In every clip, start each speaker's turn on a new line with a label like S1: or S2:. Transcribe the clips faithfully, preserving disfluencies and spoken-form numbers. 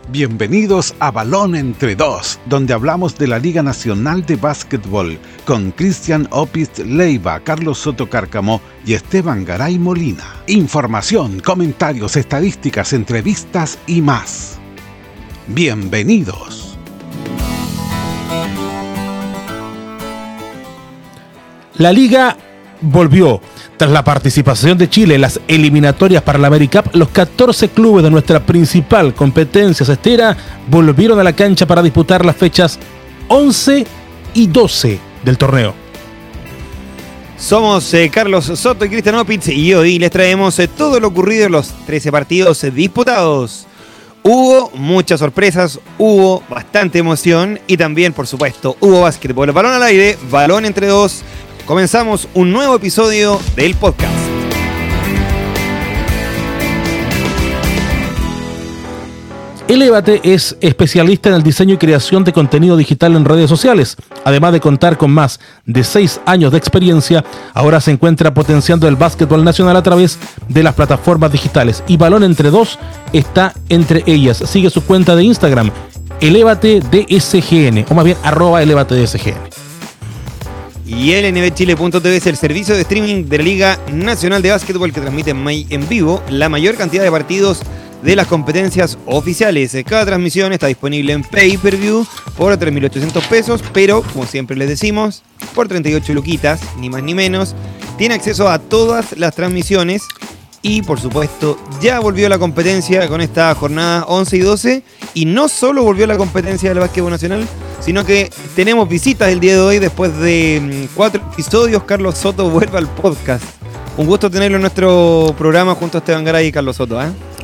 S1: Bienvenidos a Balón Entre Dos, donde hablamos de la Liga Nacional de Básquetbol, con Cristian Opitz Leiva, Carlos Soto Cárcamo y Esteban Garay Molina. Información, comentarios, estadísticas, entrevistas y más. Bienvenidos.
S2: La Liga volvió. Tras la participación de Chile en las eliminatorias para la AmeriCup, los catorce clubes de nuestra principal competencia cestera volvieron a la cancha para disputar las fechas once y doce del torneo.
S3: Somos eh, Carlos Soto y Cristian Opitz y hoy les traemos eh, todo lo ocurrido en los trece partidos eh, disputados. Hubo muchas sorpresas, hubo bastante emoción y también, por supuesto, hubo básquetbol. Balón al aire, balón entre dos. Comenzamos un nuevo episodio del podcast.
S2: Elévate es especialista en el diseño y creación de contenido digital en redes sociales. Además de contar con más de seis años de experiencia, ahora se encuentra potenciando el básquetbol nacional a través de las plataformas digitales. Y Balón Entre Dos está entre ellas. Sigue su cuenta de Instagram, Elévate D S G N, o más bien arroba Elévate D S G N.
S3: Y el N B Chile punto T V es el servicio de streaming de la Liga Nacional de Básquetbol que transmite en vivo la mayor cantidad de partidos de las competencias oficiales. Cada transmisión está disponible en pay-per-view por tres mil ochocientos pesos, pero, como siempre les decimos, por treinta y ocho luquitas, ni más ni menos. Tiene acceso a todas las transmisiones y, por supuesto, ya volvió la competencia con esta jornada once y doce. Y no solo volvió la competencia del básquetbol nacional, sino que tenemos visitas el día de hoy. Después de cuatro episodios, Carlos Soto vuelve al podcast. Un gusto tenerlo en nuestro programa junto a Esteban Garay y Carlos Soto, ¿eh?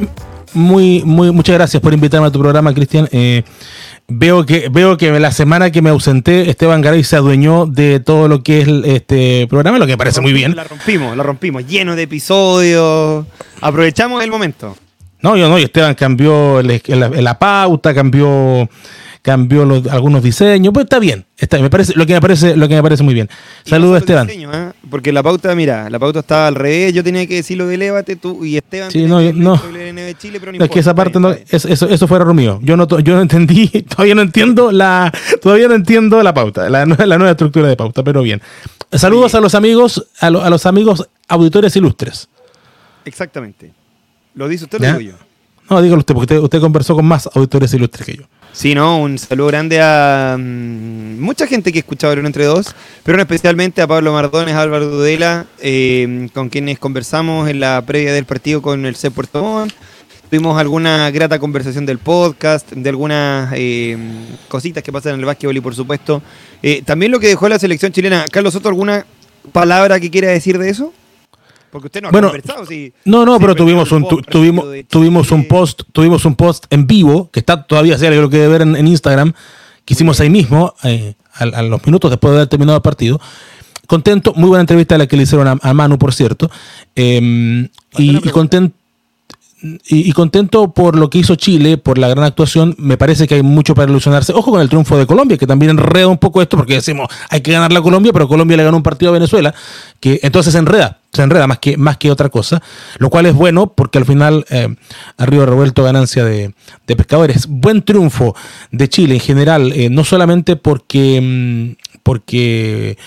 S2: Muy, muy, muchas gracias por invitarme a tu programa, Cristian. Eh, veo que veo que la semana que me ausenté, Esteban Garay se adueñó de todo lo que es este programa, lo que me parece muy bien.
S3: La rompimos, la rompimos, lleno de episodios. Aprovechamos el momento.
S2: No, yo no, y Esteban cambió la, la, la pauta, cambió... cambió los, algunos diseños, pues está bien, está bien, me parece, lo que me parece, lo que me parece muy bien. Saludos, no Esteban.
S3: Diseño, ¿eh? Porque la pauta, mira, la pauta estaba al revés, yo tenía que decir lo de Elévate, tú y Esteban.
S2: Sí, no, yo, no.
S3: N B Chile, pero no,
S2: no es que esa parte no, es, eso, eso fue error mío. Yo no, yo no entendí, todavía no entiendo la, todavía no entiendo la pauta, la, la nueva estructura de pauta, pero bien. Saludos sí. a los amigos, a, lo, a los amigos auditores ilustres.
S3: Exactamente. ¿Lo dice usted o lo digo yo?
S2: No, dígalo usted, porque usted, usted conversó con más auditores ilustres que yo.
S3: Sí, no, un saludo grande a um, mucha gente que ha escuchado Balón Entre Dos, pero especialmente a Pablo Mardones, a Álvaro Dudela, eh, con quienes conversamos en la previa del partido con el C Puerto Montt. Tuvimos alguna grata conversación del podcast, de algunas eh, cositas que pasan en el básquetbol y, por supuesto, eh, también lo que dejó la selección chilena. Carlos Soto, ¿alguna palabra que quiera decir de eso? Porque usted no ha
S2: bueno,
S3: conversado. Si,
S2: no, no,
S3: si
S2: pero tuvimos un, tu, tuvimos, tuvimos un post, tuvimos un post en vivo que está todavía, yo lo que debe ver en, en Instagram, que hicimos ahí mismo, eh, a, a los minutos después de haber terminado el partido. Contento, muy buena entrevista la que le hicieron a, a Manu, por cierto, eh, y, y contento. Y, y contento por lo que hizo Chile, por la gran actuación. Me parece que hay mucho para ilusionarse. Ojo con el triunfo de Colombia, que también enreda un poco esto, porque decimos, hay que ganar la Colombia, pero Colombia le ganó un partido a Venezuela, que entonces se enreda, se enreda más que, más que otra cosa, lo cual es bueno, porque al final, eh, arriba revuelto, ganancia de, de pescadores. Buen triunfo de Chile en general, eh, no solamente porque, porque,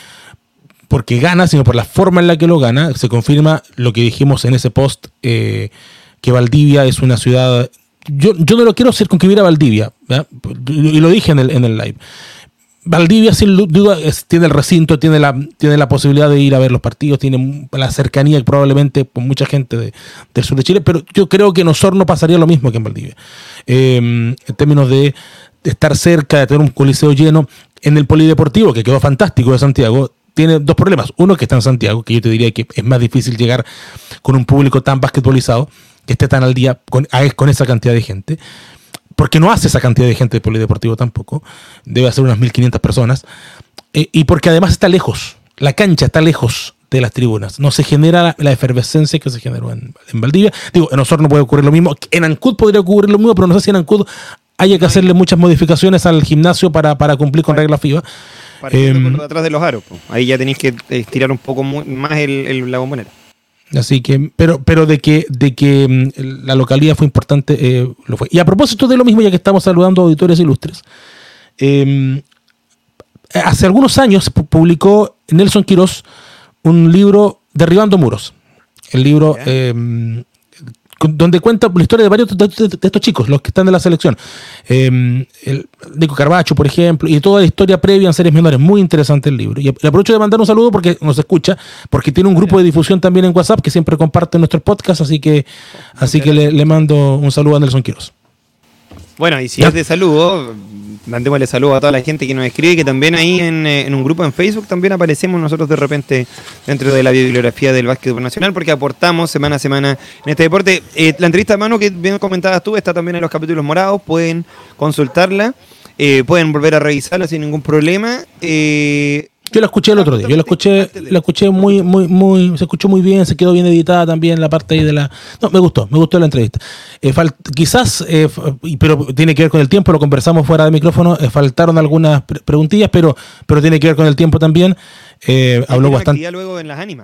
S2: porque gana, sino por la forma en la que lo gana. Se confirma lo que dijimos en ese post, eh, que Valdivia es una ciudad... Yo, yo no lo quiero circunscribir a Valdivia, ¿verdad? Y lo dije en el, en el live. Valdivia, sin duda, es, tiene el recinto, tiene la, tiene la posibilidad de ir a ver los partidos, tiene la cercanía probablemente con mucha gente de, del sur de Chile, pero yo creo que en Osorno pasaría lo mismo que en Valdivia. Eh, en términos de, de estar cerca, de tener un coliseo lleno. En el polideportivo, que quedó fantástico de Santiago, tiene dos problemas. Uno, que está en Santiago, que yo te diría que es más difícil llegar con un público tan basquetbolizado, que esté tan al día con, con esa cantidad de gente, porque no hace esa cantidad de gente de polideportivo tampoco, debe hacer unas mil quinientas personas, eh, y porque además está lejos, la cancha está lejos de las tribunas, no se genera la, la efervescencia que se generó en, en Valdivia. Digo, en Osorno puede ocurrir lo mismo, en Ancud podría ocurrir lo mismo, pero no sé si en Ancud haya que hacerle muchas modificaciones al gimnasio para, para cumplir con regla FIBA.
S3: Para eh, por atrás de los aros, po. Ahí ya tenéis que estirar un poco más el, el, la bombonera.
S2: Así que, pero, pero de que, de que la localidad fue importante, eh, lo fue. Y a propósito de lo mismo, ya que estamos saludando a auditores ilustres, eh, hace algunos años publicó Nelson Quirós un libro, Derribando Muros. El libro eh, donde cuenta la historia de varios de, de, de estos chicos, los que están de la selección. Eh, el Nico Carbacho, por ejemplo, y toda la historia previa en series menores. Muy interesante el libro. Y le aprovecho de mandar un saludo porque nos escucha, porque tiene un grupo de difusión también en WhatsApp que siempre comparte nuestros podcasts, así que, así que le, le mando un saludo a Nelson Quirós.
S3: Bueno, y si ¿Ya? es de saludo, mandémosle saludo a toda la gente que nos escribe, que también ahí en, en un grupo en Facebook también aparecemos nosotros de repente dentro de la bibliografía del básquetbol nacional, porque aportamos semana a semana en este deporte. Eh, la entrevista de Manu que bien comentabas tú está también en los capítulos morados, pueden consultarla, eh, pueden volver a revisarla sin ningún problema. Eh,
S2: Yo la escuché el otro día, yo la escuché, la escuché muy, muy, muy, se escuchó muy bien, se quedó bien editada también la parte ahí de la... No, me gustó, me gustó la entrevista. Eh, falt, quizás, eh, pero tiene que ver con el tiempo, lo conversamos fuera de micrófono, eh, faltaron algunas pre preguntillas, pero, pero tiene que ver con el tiempo también. Eh, habló bastante.
S3: Luego en las ánimas.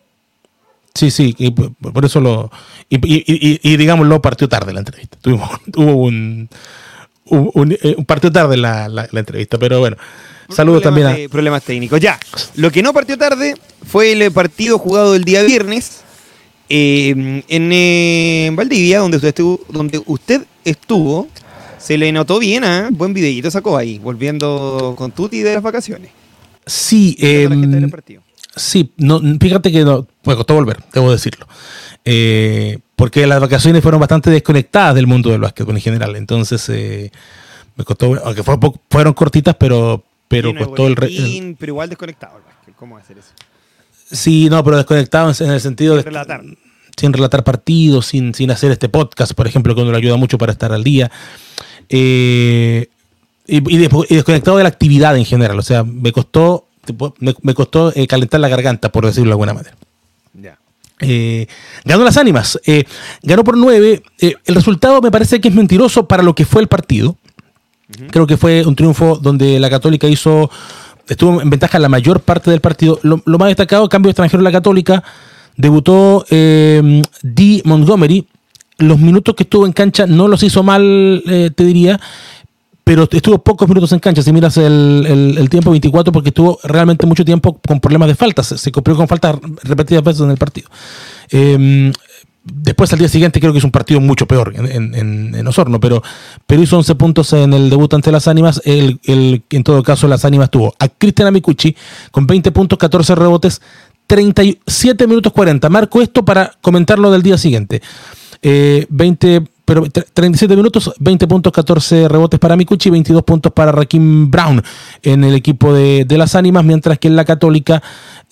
S2: Sí, sí, y por eso lo... Y, y, y, y digamos, lo partió tarde la entrevista. Tuvimos, hubo un, un, un, un partió tarde la, la, la entrevista, pero bueno. Saludos también a...
S3: De problemas técnicos. Ya, lo que no partió tarde fue el partido jugado el día viernes eh, en eh, Valdivia, donde usted estuvo, donde usted estuvo. Se le notó bien, ¿eh? Buen videíto sacó ahí, volviendo con Tuti de las vacaciones.
S2: Sí, eh, sí, no, fíjate que no, me costó volver, debo decirlo. Eh, porque las vacaciones fueron bastante desconectadas del mundo del básquetbol en general. Entonces, eh, me costó, aunque fue, fueron cortitas, pero... pero costó el, re, el
S3: pero igual desconectado el básquet. ¿Cómo hacer eso?
S2: Sí, no, pero desconectado en el sentido
S3: sin
S2: de
S3: relatar.
S2: sin relatar partidos, sin, sin hacer este podcast, por ejemplo, que nos ayuda mucho para estar al día. Eh, y, y, y desconectado de la actividad en general. O sea, me costó me, me costó eh, calentar la garganta, por decirlo de alguna manera.
S3: Ya.
S2: Eh, ganó las ánimas. Eh, ganó por nueve. Eh, el resultado me parece que es mentiroso para lo que fue el partido. Creo que fue un triunfo donde la Católica hizo estuvo en ventaja la mayor parte del partido. Lo, lo más destacado, cambio extranjero en la Católica, debutó eh, Dee Montgomery. Los minutos que estuvo en cancha no los hizo mal, eh, te diría, pero estuvo pocos minutos en cancha. Si miras el, el, el tiempo, veinticuatro, porque estuvo realmente mucho tiempo con problemas de faltas. Se, se cumplió con faltas repetidas veces en el partido. Eh, Después al día siguiente creo que es un partido mucho peor en, en, en Osorno, pero, pero hizo once puntos en el debut ante las ánimas. El, el, en todo caso las ánimas tuvo a Cristian Amicucci con veinte puntos, catorce rebotes, treinta y siete minutos cuarenta. Marco esto para comentarlo del día siguiente. Eh, veinte, pero treinta y siete minutos, veinte puntos, catorce rebotes para Amicucci, veintidós puntos para Rakim Brown en el equipo de, de las ánimas, mientras que en la Católica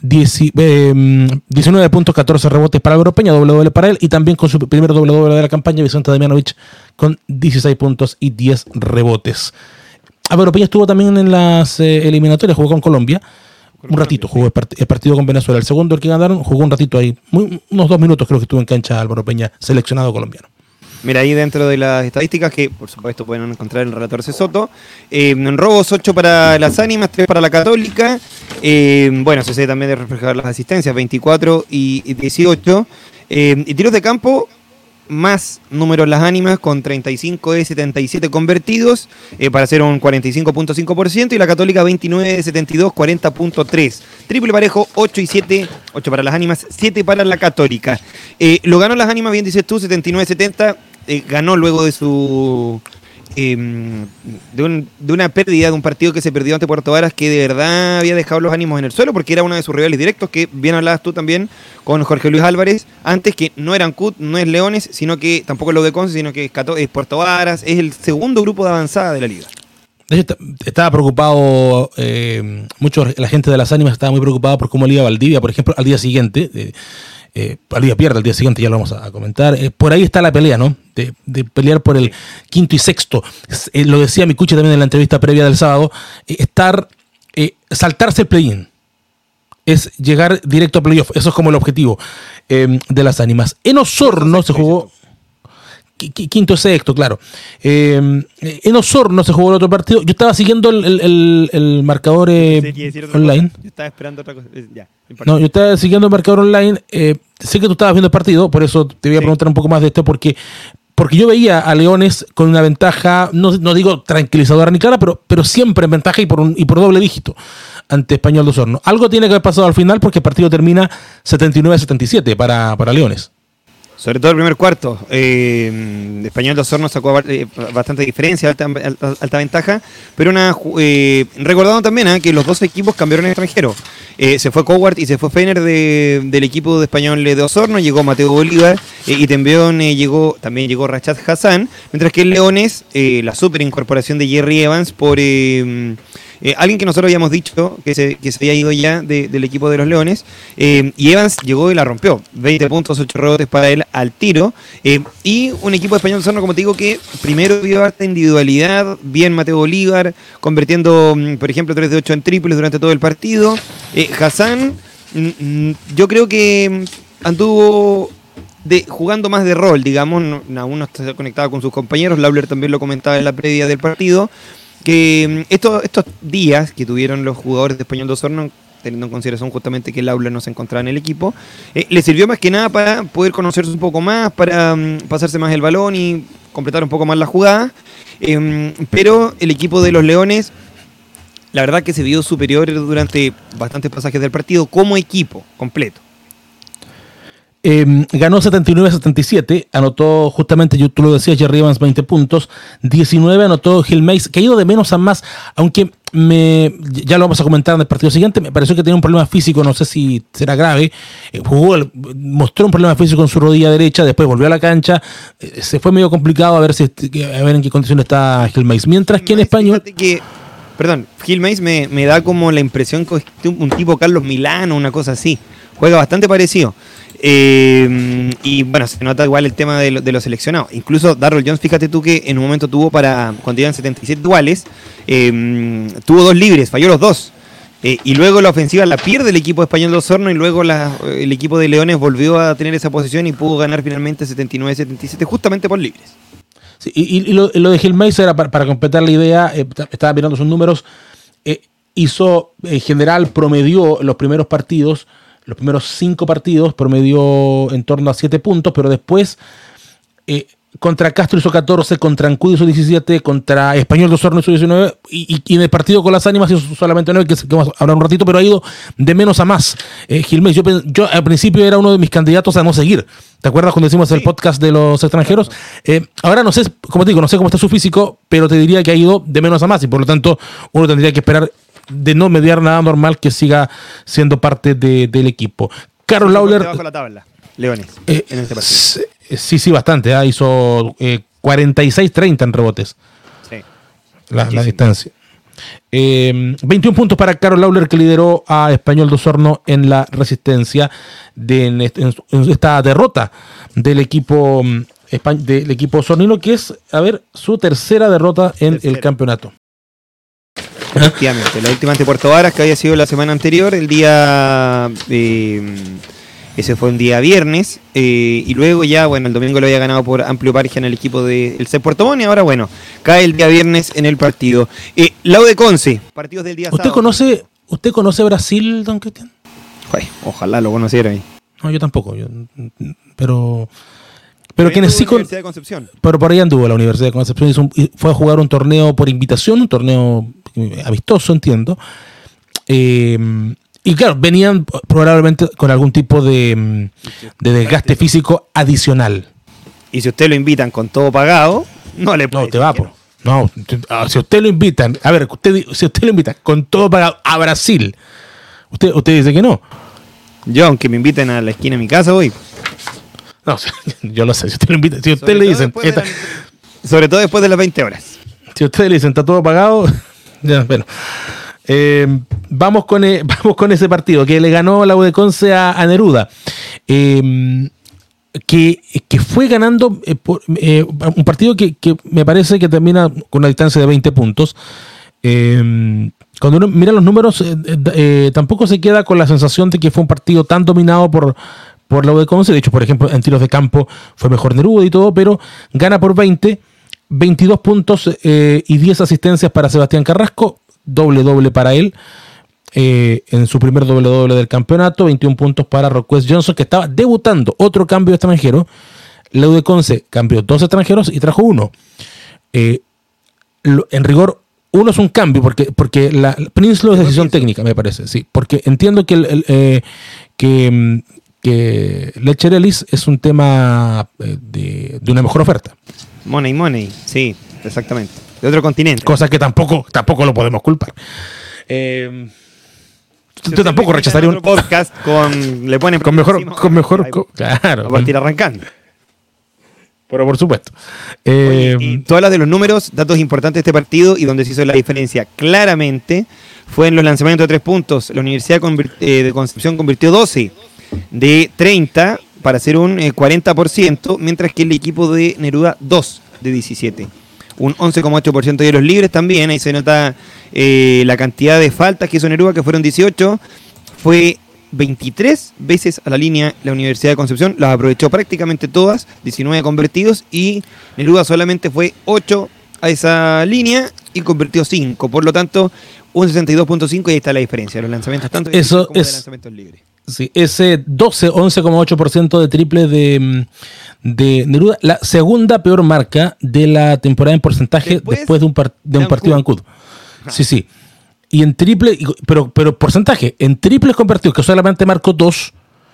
S2: diecinueve puntos, catorce rebotes para Álvaro Peña, doble doble para él, y también con su primer doble doble de la campaña, Vicente Damianovich con dieciséis puntos y diez rebotes. Álvaro Peña estuvo también en las eh, eliminatorias, jugó con Colombia un ratito, jugó el, part el partido con Venezuela, el segundo, el que ganaron, jugó un ratito ahí, muy, unos dos minutos creo que estuvo en cancha Álvaro Peña, seleccionado colombiano.
S3: Mira, ahí dentro de las estadísticas, que por supuesto pueden encontrar en el relator Cesoto, eh, en robos ocho para las ánimas, tres para la Católica, eh, bueno, se sé también de reflejar las asistencias, veinticuatro y dieciocho, eh, y tiros de campo, más números las ánimas, con treinta y cinco de setenta y siete convertidos, eh, para hacer un cuarenta y cinco punto cinco por ciento, y la Católica veintinueve de setenta y dos, cuarenta punto tres. Triple parejo, ocho y siete, ocho para las ánimas, siete para la Católica. Eh, lo ganó las ánimas, bien dices tú, setenta y nueve setenta, eh, ganó luego de su... Eh, de, un, de una pérdida, de un partido que se perdió ante Puerto Varas, que de verdad había dejado los ánimos en el suelo, porque era uno de sus rivales directos, que bien hablabas tú también con Jorge Luis Álvarez, antes, que no eran C U T, no es Leones, sino que tampoco es lo de Conce, sino que es, Cato, es Puerto Varas, es el segundo grupo de avanzada de la liga.
S2: Estaba preocupado, eh, mucho la gente de las ánimas estaba muy preocupada por cómo le iba a Valdivia, por ejemplo, al día siguiente. Eh, Eh, Valdivia pierde al día siguiente, ya lo vamos a, a comentar. Eh, por ahí está la pelea, ¿no? De, de pelear por el quinto y sexto. Eh, lo decía Micucci también en la entrevista previa del sábado. Eh, estar, eh, saltarse el play-in. Es llegar directo a playoff. Eso es como el objetivo eh, de las ánimas. En Osorno se jugó. quinto sexto, claro. Eh, en Osorno se jugó el otro partido. Yo estaba siguiendo el, el, el, el marcador eh, online.
S3: Yo estaba esperando otra cosa. Ya,
S2: no, yo estaba siguiendo el marcador online. Eh, sé que tú estabas viendo el partido, por eso te voy a sí. preguntar un poco más de esto, porque, porque yo veía a Leones con una ventaja, no, no digo tranquilizadora ni clara, pero, pero siempre en ventaja y por, un, y por doble dígito ante Español de Osorno. Algo tiene que haber pasado al final porque el partido termina setenta y nueve a setenta y siete para, para Leones.
S3: Sobre todo el primer cuarto. Eh, Español de Osorno sacó eh, bastante diferencia, alta, alta, alta ventaja, pero una eh, recordando también eh, que los dos equipos cambiaron en extranjero. Eh, se fue Coward y se fue Feiner de, del equipo de Español de Osorno, llegó Mateo Bolívar eh, y también, eh, llegó, también llegó Rachat Hassan, mientras que el Leones, eh, la super incorporación de Jerry Evans por... Eh, Eh, alguien que nosotros habíamos dicho que se, que se había ido ya de, del equipo de los Leones, eh, y Evans llegó y la rompió. veinte puntos, ocho rebotes para él al tiro. Eh, y un equipo de Español de Osorno, como te digo, que primero vio harta individualidad, bien Mateo Bolívar, convirtiendo, por ejemplo, tres de ocho en triples durante todo el partido. Eh, Hassan, mm, yo creo que anduvo... De, jugando más de rol, digamos, no, aún no está conectado con sus compañeros. Lawler también lo comentaba en la previa del partido, que estos, estos días que tuvieron los jugadores de Español de Osorno, teniendo en consideración justamente que Lawler no se encontraba en el equipo, eh, le sirvió más que nada para poder conocerse un poco más, para um, pasarse más el balón y completar un poco más la jugada, eh, pero el equipo de los Leones, la verdad que se vio superior durante bastantes pasajes del partido como equipo completo.
S2: Eh, ganó setenta y nueve a setenta y siete, anotó justamente, yo, tú lo decías, Jerry Evans veinte puntos, diecinueve anotó Gil Mays, que ha ido de menos a más, aunque me, ya lo vamos a comentar en el partido siguiente, me pareció que tenía un problema físico, no sé si será grave, eh, jugó, mostró un problema físico en su rodilla derecha, después volvió a la cancha, eh, se fue medio complicado a ver, si, a ver en qué condición está Gil Mays, mientras que en español...
S3: Que, perdón, Gil Mays me, me da como la impresión que es un tipo Carlos Milano, una cosa así, juega bastante parecido. Eh, y bueno, se nota igual el tema de, lo, de los seleccionados. Incluso Darrell Jones, fíjate tú que en un momento tuvo para, cuando iban setenta y siete iguales, eh, tuvo dos libres, falló los dos. Eh, y luego la ofensiva la pierde el equipo español de Osorno y luego la, el equipo de Leones volvió a tener esa posición y pudo ganar finalmente setenta y nueve a setenta y siete justamente por libres.
S2: Sí, y, y lo, lo de Gil Mays era para, para completar la idea, eh, estaba mirando sus números, eh, hizo, en general, promedió los primeros partidos. Los primeros cinco partidos promedió en torno a siete puntos, pero después eh, contra Castro hizo catorce, contra Ancud hizo diecisiete, contra Español de Osorno hizo diecinueve, y, y en el partido con las Ánimas hizo solamente nueve, que, que vamos a hablar un ratito, pero ha ido de menos a más. Eh, Gil Mays, yo, yo al principio era uno de mis candidatos a no seguir. ¿Te acuerdas cuando hicimos sí. el podcast de los extranjeros? Eh, ahora no sé, como te digo, no sé cómo está su físico, pero te diría que ha ido de menos a más, y por lo tanto uno tendría que esperar de no mediar nada normal que siga siendo parte de, del equipo. Carlos Lawler...
S3: Bajo la tabla, Leones,
S2: eh, en este partido. Sí, sí, bastante. ¿eh? Hizo eh, cuarenta y seis treinta en rebotes. Sí. La, la distancia. Eh, veintiún puntos para Carlos Lawler, que lideró a Español de Osorno en la resistencia de en, en, en esta derrota del equipo, del equipo osornino, que es, a ver, su tercera derrota en tercera. el campeonato.
S3: Efectivamente, la última ante Puerto Varas, que había sido la semana anterior, el día eh, ese fue un día viernes, eh, y luego ya, bueno, el domingo lo había ganado por amplio margen el equipo del C E Puerto Montt, y ahora, bueno, cae el día viernes en el partido. Eh, Lau de Conce, partidos del día
S2: ¿Usted sábado. conoce ¿Usted conoce Brasil, don Cristian?
S3: Ojalá lo conociera ahí.
S2: No, yo tampoco, yo, pero... Pero quienes sí con...
S3: de Concepción.
S2: Pero por ahí anduvo la Universidad de Concepción, hizo un, fue a jugar un torneo por invitación, un torneo amistoso, entiendo. Eh, y claro, venían probablemente con algún tipo de, de desgaste físico adicional.
S3: Y si usted lo invitan con todo pagado, no le puede.
S2: No, te va, po. No, si usted lo invitan, a ver, usted, si usted lo invita con todo pagado a Brasil, usted, usted dice que no.
S3: Yo, aunque me inviten a la esquina de mi casa, voy.
S2: No, yo lo sé, si usted lo invita, si usted le dicen... Esta,
S3: la, sobre todo después de las veinte horas.
S2: Si usted le dicen, está todo pagado, ya, bueno. Eh, vamos, con, eh, vamos con ese partido, que le ganó la U de Conce a, a Neruda. Eh, que, que fue ganando eh, por, eh, un partido que, que me parece que termina con una distancia de veinte puntos. Eh, cuando uno mira los números, eh, eh, tampoco se queda con la sensación de que fue un partido tan dominado por... por la U de Conce. De hecho, por ejemplo, en tiros de campo fue mejor Neruda y todo, pero gana por veinte, veintidós puntos eh, y diez asistencias para Sebastián Carrasco, doble doble para él. Eh, en su primer doble doble del campeonato, veintiún puntos para Roquest Johnson, que estaba debutando. Otro cambio extranjero. La U de Conce cambió dos extranjeros y trajo uno. Eh, lo, en rigor, uno es un cambio, porque, porque la Prinsloo es decisión técnica, me parece, sí, porque entiendo que, el, el, eh, que, que Letcher Ellis es un tema de, de una mejor oferta.
S3: Money, money, sí, exactamente. De otro continente.
S2: Cosa que tampoco, tampoco lo podemos culpar. Eh,
S3: Si
S2: yo tampoco rechazaría un
S3: podcast con le ponen
S2: con mejor, con mejor, con, claro,
S3: a partir arrancando.
S2: Pero por supuesto.
S3: Oye,
S2: Eh,
S3: y tú hablas de los números, datos importantes de este partido y donde se hizo la diferencia claramente fue en los lanzamientos de tres puntos. La Universidad de Concepción convirtió doce de treinta para hacer un eh, cuarenta por ciento, mientras que el equipo de Neruda dos de diecisiete. Un once coma ocho por ciento de los libres también. Ahí se nota eh, la cantidad de faltas que hizo Neruda, que fueron dieciocho. Fue veintitrés veces a la línea la Universidad de Concepción. Las aprovechó prácticamente todas, diecinueve convertidos. Y Neruda solamente fue ocho a esa línea y convirtió cinco. Por lo tanto, un sesenta y dos punto cinco y ahí está la diferencia. Los lanzamientos tanto de
S2: Eso
S3: como
S2: es,
S3: de lanzamientos libres.
S2: Sí, ese doce, once coma ocho por ciento de triple de, de Neruda, la segunda peor marca de la temporada en porcentaje después, después de un, par, de un partido en Ancud. Sí, sí. Y en triple, pero, pero porcentaje, en triples convertidos, que solamente marcó dos,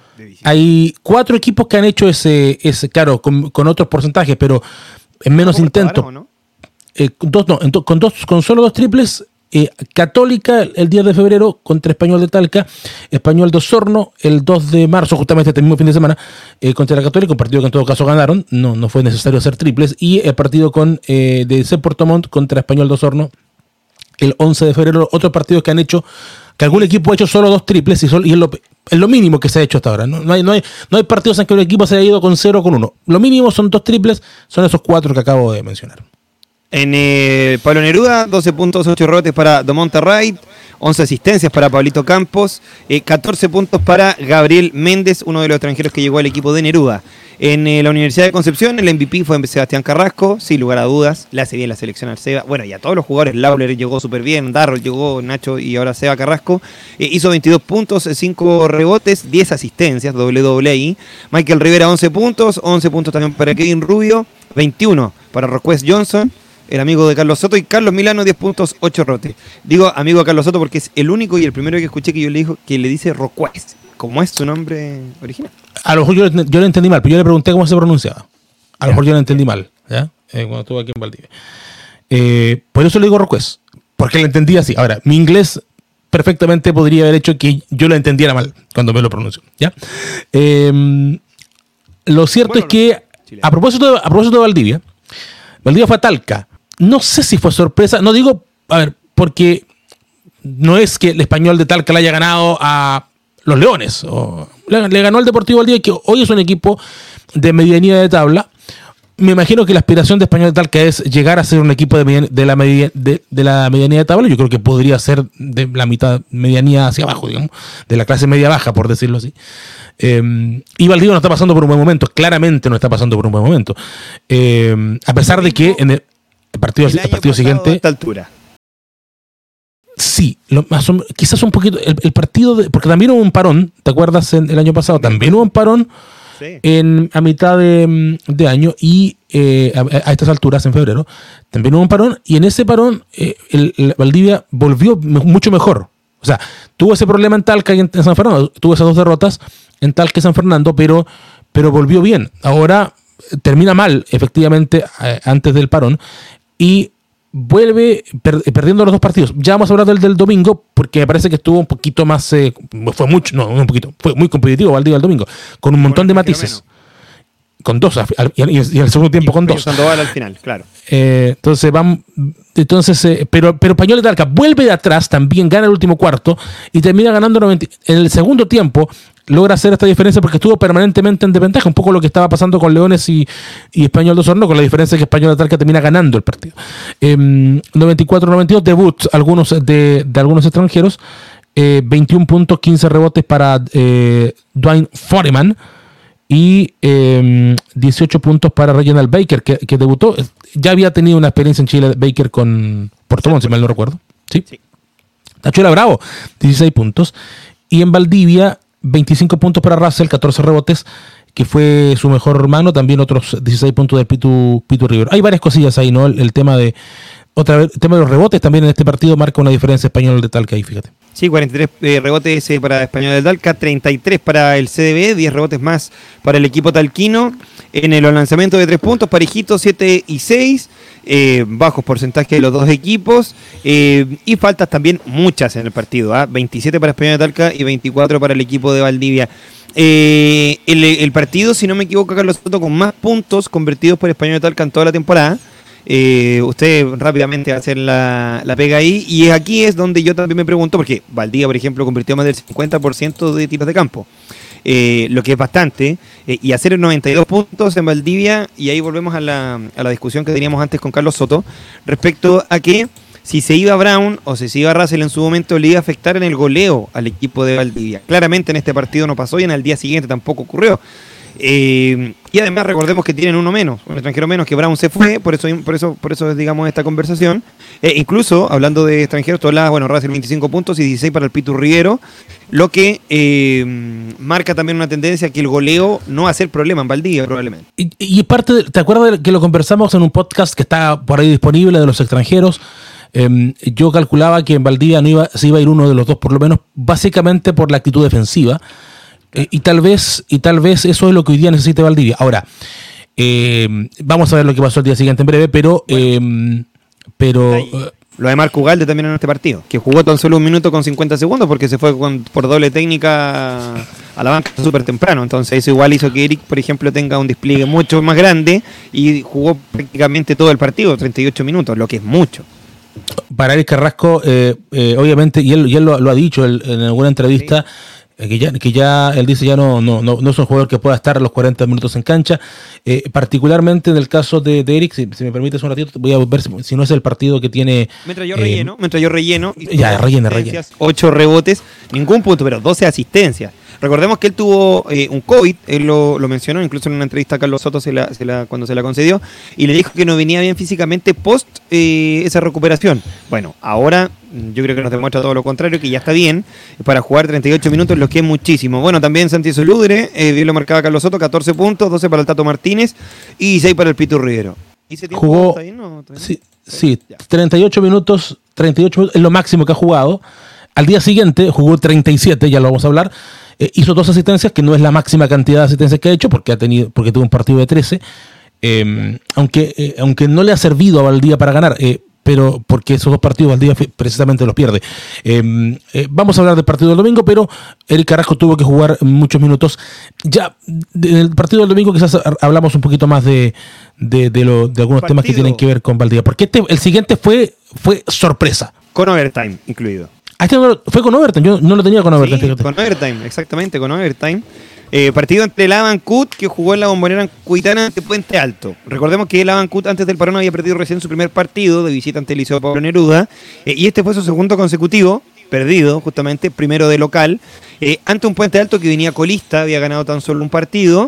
S2: hay cuatro equipos que han hecho ese, ese claro, con, con otros porcentajes, pero en menos intentos. ¿No? Eh, dos, no, ento, con, dos, con solo dos triples. Eh, Católica el diez de febrero contra Español de Talca, Español de Osorno el dos de marzo, justamente este mismo fin de semana, eh, contra la Católica, un partido que en todo caso ganaron, no, no fue necesario hacer triples, y el partido con eh, de C. Puerto Montt contra Español de Osorno el once de febrero, otros partidos que han hecho, que algún equipo ha hecho solo dos triples y, solo, y es, lo, es lo mínimo que se ha hecho hasta ahora. No, no, hay, no, hay, no hay partidos en que un equipo se haya ido con cero o con uno. Lo mínimo son dos triples, son esos cuatro que acabo de mencionar.
S3: En eh, Pablo Neruda, doce puntos, ocho rebotes para Domonta Wright, once asistencias para Pablito Campos, eh, catorce puntos para Gabriel Méndez, uno de los extranjeros que llegó al equipo de Neruda. En eh, la Universidad de Concepción, el M V P fue Sebastián Carrasco, sin lugar a dudas, le hace bien la selección al Seba. Bueno, y a todos los jugadores, Lawler llegó súper bien, Darrell llegó, Nacho y ahora Seba Carrasco. Eh, hizo veintidós puntos, cinco rebotes, diez asistencias, doble doble ahí. Michael Rivera, once puntos, once puntos también para Kevin Rubio, veintiuno para Roquest Johnson, el amigo de Carlos Soto, y Carlos Milano, diez puntos, ocho rebotes. Digo amigo de Carlos Soto porque es el único y el primero que escuché que yo le dijo que le dice Roquest, como es su nombre original.
S2: A lo mejor yo, yo lo entendí mal, pero yo le pregunté cómo se pronunciaba. A lo mejor yo lo entendí mal, ¿ya? Eh, cuando estuve aquí en Valdivia. Eh, por eso le digo Roquest, porque lo entendí así. Ahora, mi inglés perfectamente podría haber hecho que yo lo entendiera mal cuando me lo pronuncio, ¿ya? Eh, lo cierto bueno, es que, no, a propósito, de, a propósito de Valdivia, Valdivia fue a Talca. No sé si fue sorpresa, no digo, a ver, porque no es que el Español de Talca le haya ganado a los Leones, o le, le ganó al Deportivo Valdivia, que hoy es un equipo de medianía de tabla. Me imagino que la aspiración de Español de Talca es llegar a ser un equipo de, median, de, la, media, de, de la medianía de tabla. Yo creo que podría ser de la mitad medianía hacia abajo, digamos, de la clase media baja, por decirlo así. Eh, y Valdivia no está pasando por un buen momento, claramente no está pasando por un buen momento. Eh, a pesar de que en el partido, el el partido siguiente.
S3: A esta altura.
S2: Sí, lo, más o, quizás un poquito. El, el partido, de, porque también hubo un parón, ¿te acuerdas? En, el año pasado también hubo un parón. Sí. En, a mitad de, de año y eh, a, a estas alturas, en febrero, también hubo un parón, y en ese parón eh, el, el Valdivia volvió me, mucho mejor. O sea, tuvo ese problema en Talca y en, en San Fernando, tuvo esas dos derrotas en Talca y San Fernando, pero, pero volvió bien. Ahora termina mal, efectivamente, eh, antes del parón, y vuelve per, perdiendo los dos partidos. Ya vamos a hablar del, del domingo, porque me parece que estuvo un poquito más, eh, fue mucho, no, un poquito, fue muy competitivo Valdivia el domingo, con un montón de matices. Con dos, al, y, y el segundo tiempo y, con dos.
S3: Sandoval al final, claro.
S2: Eh, entonces, vamos, entonces eh, pero, pero Español de Talca vuelve de atrás, también gana el último cuarto y termina ganando noventa, en el segundo tiempo. Logra hacer esta diferencia porque estuvo permanentemente en desventaja, un poco lo que estaba pasando con Leones y, y Español de Osorno, con la diferencia que Español de Talca termina ganando el partido. Eh, noventa y cuatro noventa y dos, debut algunos de, de algunos extranjeros, eh, veintiún puntos, quince rebotes para eh, Dwayne Foreman, y eh, dieciocho puntos para Reginald Baker, que, que debutó. Ya había tenido una experiencia en Chile Baker con Puerto Montt, si mal no recuerdo. Sí. sí. Tachuela Bravo, dieciséis puntos. Y en Valdivia, veinticinco puntos para Russell, catorce rebotes, que fue su mejor mano. También otros dieciséis puntos del Pitu, Pitu Rivero. Hay varias cosillas ahí, ¿no? El, el tema de otra vez, el tema de los rebotes también en este partido marca una diferencia Español de Talca ahí, fíjate.
S3: Sí, cuarenta y tres eh, rebotes eh, para Español de Talca, treinta y tres para el C D B, diez rebotes más para el equipo talquino. En el lanzamiento de tres puntos, parejitos, siete y seis, eh, bajos porcentajes de los dos equipos, eh, y faltas también muchas en el partido, ¿eh? veintisiete para Español de Talca y veinticuatro para el equipo de Valdivia. Eh, el, el partido, si no me equivoco, Carlos Soto, con más puntos convertidos por Español de Talca en toda la temporada. Eh, usted rápidamente va a hacer la, la pega ahí, y aquí es donde yo también me pregunto, porque Valdivia, por ejemplo, convirtió más del cincuenta por ciento de tiros de campo, eh, lo que es bastante, eh, y hacer noventa y dos puntos en Valdivia, y ahí volvemos a la, a la discusión que teníamos antes con Carlos Soto, respecto a que si se iba Brown o si se iba Russell en su momento, le iba a afectar en el goleo al equipo de Valdivia. Claramente en este partido no pasó, y en el día siguiente tampoco ocurrió. Eh, y además recordemos que tienen uno menos, un extranjero menos, que Brown se fue, por eso por eso por eso digamos esta conversación. Eh, incluso hablando de extranjeros, tú hablabas, bueno, Russell veinticinco puntos y dieciséis para el Pitu Rivero, lo que eh, marca también una tendencia que el goleo no va a ser problema en Valdivia probablemente.
S2: Y, y parte, de, ¿te acuerdas de que lo conversamos en un podcast que está por ahí disponible de los extranjeros? Eh, yo calculaba que en Valdivia no iba, se iba a ir uno de los dos, por lo menos, básicamente por la actitud defensiva. Eh, y tal vez y tal vez eso es lo que hoy día necesita Valdivia. Ahora, eh, vamos a ver lo que pasó el día siguiente en breve, pero... Bueno, eh, pero
S3: eh, lo de Marco Ugalde también en este partido, que jugó tan solo un minuto con cincuenta segundos porque se fue con, por doble técnica a la banca súper temprano. Entonces eso igual hizo que Eric, por ejemplo, tenga un despliegue mucho más grande y jugó prácticamente todo el partido, treinta y ocho minutos, lo que es mucho.
S2: Para Eric Carrasco, eh, eh, obviamente, y él, y él lo, lo ha dicho él, en alguna entrevista, sí. Que ya, que ya él dice ya no, no, no, no es un jugador que pueda estar los cuarenta minutos en cancha, eh, particularmente en el caso de, de Eric, si, si me permites un ratito, voy a ver si, si no es el partido que tiene...
S3: Mientras yo relleno, eh, mientras yo relleno...
S2: Ya, rellena, rellena.
S3: ocho rebotes, ningún punto, pero doce asistencias. Recordemos que él tuvo eh, un COVID, él lo, lo mencionó, incluso en una entrevista a Carlos Soto se la, se la, cuando se la concedió, y le dijo que no venía bien físicamente post eh, esa recuperación. Bueno, ahora yo creo que nos demuestra todo lo contrario, que ya está bien para jugar treinta y ocho minutos, lo que es muchísimo. Bueno, también Santi Soludre, eh, bien lo marcaba Carlos Soto, catorce puntos, doce para el Tato Martínez y seis para el Pitu Rivero.
S2: Jugó, ¿está bien, no? Sí, sí, treinta y ocho minutos, treinta y ocho minutos es lo máximo que ha jugado. Al día siguiente jugó treinta y siete, ya lo vamos a hablar. Eh, hizo dos asistencias, que no es la máxima cantidad de asistencias que ha hecho, porque ha tenido, porque tuvo un partido de trece, eh, aunque, eh, aunque no le ha servido a Valdivia para ganar, eh, pero porque esos dos partidos Valdivia precisamente los pierde. Eh, eh, vamos a hablar del partido del domingo, pero Eric Carrasco tuvo que jugar muchos minutos. Ya, en el partido del domingo quizás hablamos un poquito más de, de, de, lo, de algunos partido. temas que tienen que ver con Valdivia, porque este, el siguiente fue, fue sorpresa.
S3: Con overtime incluido.
S2: Ah, este no, fue con overtime, yo no lo tenía con overtime.
S3: Sí, con overtime, exactamente, con overtime. Eh, partido entre el Avancut, que jugó en la Bombonera Cuitana ante Puente Alto. Recordemos que el Avancut antes del parón había perdido recién su primer partido de visita ante el Liceo Pablo Neruda, eh, y este fue su segundo consecutivo, perdido justamente, primero de local, eh, ante un Puente Alto que venía colista, había ganado tan solo un partido,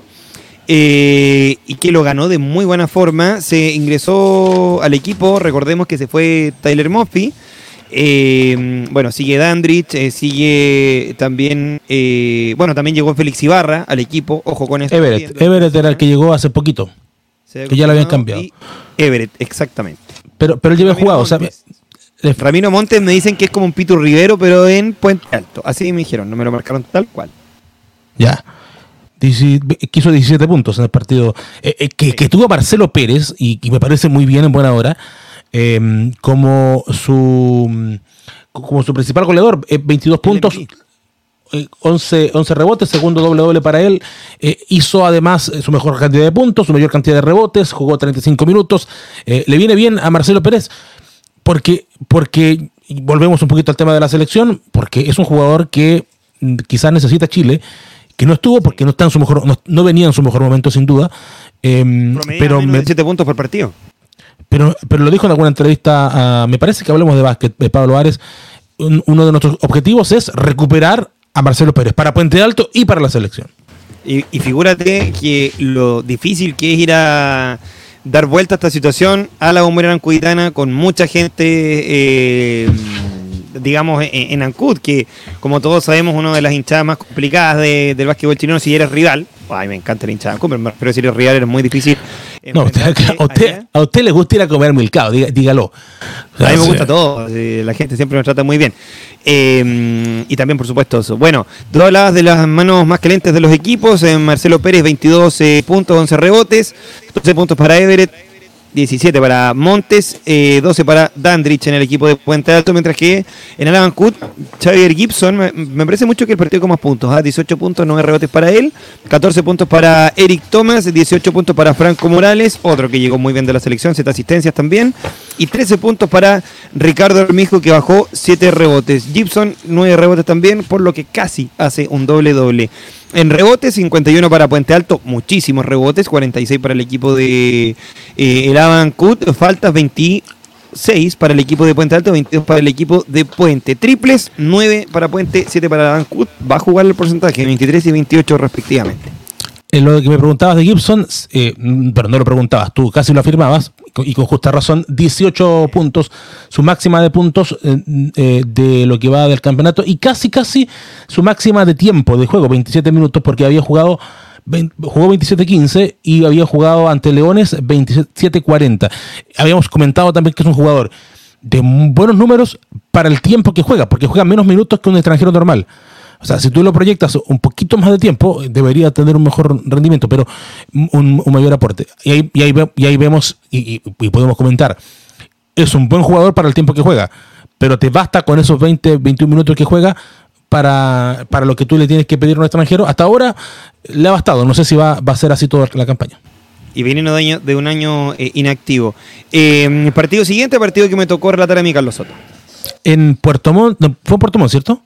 S3: eh, y que lo ganó de muy buena forma. Se ingresó al equipo, recordemos que se fue Tyler Murphy. Eh, bueno, sigue Dandridge, eh, sigue también, eh, bueno, también llegó Félix Ibarra al equipo, ojo con eso.
S2: Everett, Everett era el que llegó hace poquito, que ya lo habían cambiado.
S3: Everett, exactamente.
S2: Pero, pero él lleva jugado,
S3: Montes. O sea, Ramiro Montes me dicen que es como un Pitu Rivero, pero en Puente Alto. Así me dijeron, no me lo marcaron tal cual.
S2: Ya. Quiso diecisiete puntos en el partido. Eh, eh, que, que tuvo Marcelo Pérez, y, y me parece muy bien en buena hora. Eh, como su como su principal goleador, eh, veintidós puntos, eh, once, once rebotes, segundo doble doble para él. Eh, hizo además su mejor cantidad de puntos, su mayor cantidad de rebotes, jugó treinta y cinco minutos. Eh, le viene bien a Marcelo Pérez porque, porque y volvemos un poquito al tema de la selección, porque es un jugador que quizás necesita Chile, que no estuvo porque no está en su mejor, no, no venía en su mejor momento sin duda. Eh, pero
S3: me, siete puntos por partido.
S2: Pero, pero lo dijo en alguna entrevista, a, me parece que hablemos de básquet, de Pablo Ares. Un, uno de nuestros objetivos es recuperar a Marcelo Pérez para Puente Alto y para la selección.
S3: Y, y figúrate que lo difícil que es ir a dar vuelta a esta situación a la Bombonera Ancuditana con mucha gente, eh, digamos, en, en Ancud, que como todos sabemos, una de las hinchadas más complicadas de, del básquetbol chileno, si eres rival. Ay, me encanta la hinchada de Ancud, pero si eres rival es muy difícil.
S2: No, usted, a, usted, a usted le gusta ir a comer milcao, diga, dígalo. O sea,
S3: a mí me gusta todo, la gente siempre nos trata muy bien. Eh, y también, por supuesto, eso. Bueno, tú hablabas de las manos más calientes de los equipos. Eh, Marcelo Pérez, veintidós eh, puntos, once rebotes, doce puntos para Everett, diecisiete para Montes, eh, doce para Dandridge en el equipo de Puente Alto, mientras que en Alaban Cut, Xavier Gibson, me, me parece mucho que el partido con más puntos, ¿eh? dieciocho puntos, nueve rebotes para él, catorce puntos para Eric Thomas, dieciocho puntos para Franco Morales, otro que llegó muy bien de la selección, siete asistencias también, y trece puntos para Ricardo Armijo, que bajó siete rebotes. Gibson, nueve rebotes también, por lo que casi hace un doble-doble. En rebotes, cincuenta y uno para Puente Alto, muchísimos rebotes, cuarenta y seis para el equipo de eh, el Alaban Cut, faltas veintiséis para el equipo de Puente Alto, veintidós para el equipo de Puente. Triples, nueve para Puente, siete para Alaban Cut, va a jugar el porcentaje, veintitrés y veintiocho respectivamente.
S2: En lo que me preguntabas de Gibson, eh, pero no lo preguntabas, tú casi lo afirmabas, y con justa razón, dieciocho puntos, su máxima de puntos eh, eh, de lo que va del campeonato, y casi casi su máxima de tiempo de juego, veintisiete minutos, porque había jugado, veinte, jugó veintisiete quince y había jugado ante Leones veintisiete cuarenta. Habíamos comentado también que es un jugador de buenos números para el tiempo que juega, porque juega menos minutos que un extranjero normal. O sea, si tú lo proyectas un poquito más de tiempo, debería tener un mejor rendimiento, pero un, un mayor aporte. Y ahí, y ahí, y ahí vemos, y, y, y podemos comentar, es un buen jugador para el tiempo que juega, pero te basta con esos veinte, veintiún minutos que juega para, para lo que tú le tienes que pedir a un extranjero. Hasta ahora le ha bastado, no sé si va, va a ser así toda la campaña.
S3: Y viniendo de, año, de un año eh, inactivo. Eh, partido siguiente, partido que me tocó relatar a mí, Carlos Soto.
S2: En Puerto Montt, no, fue en Puerto Montt, ¿cierto?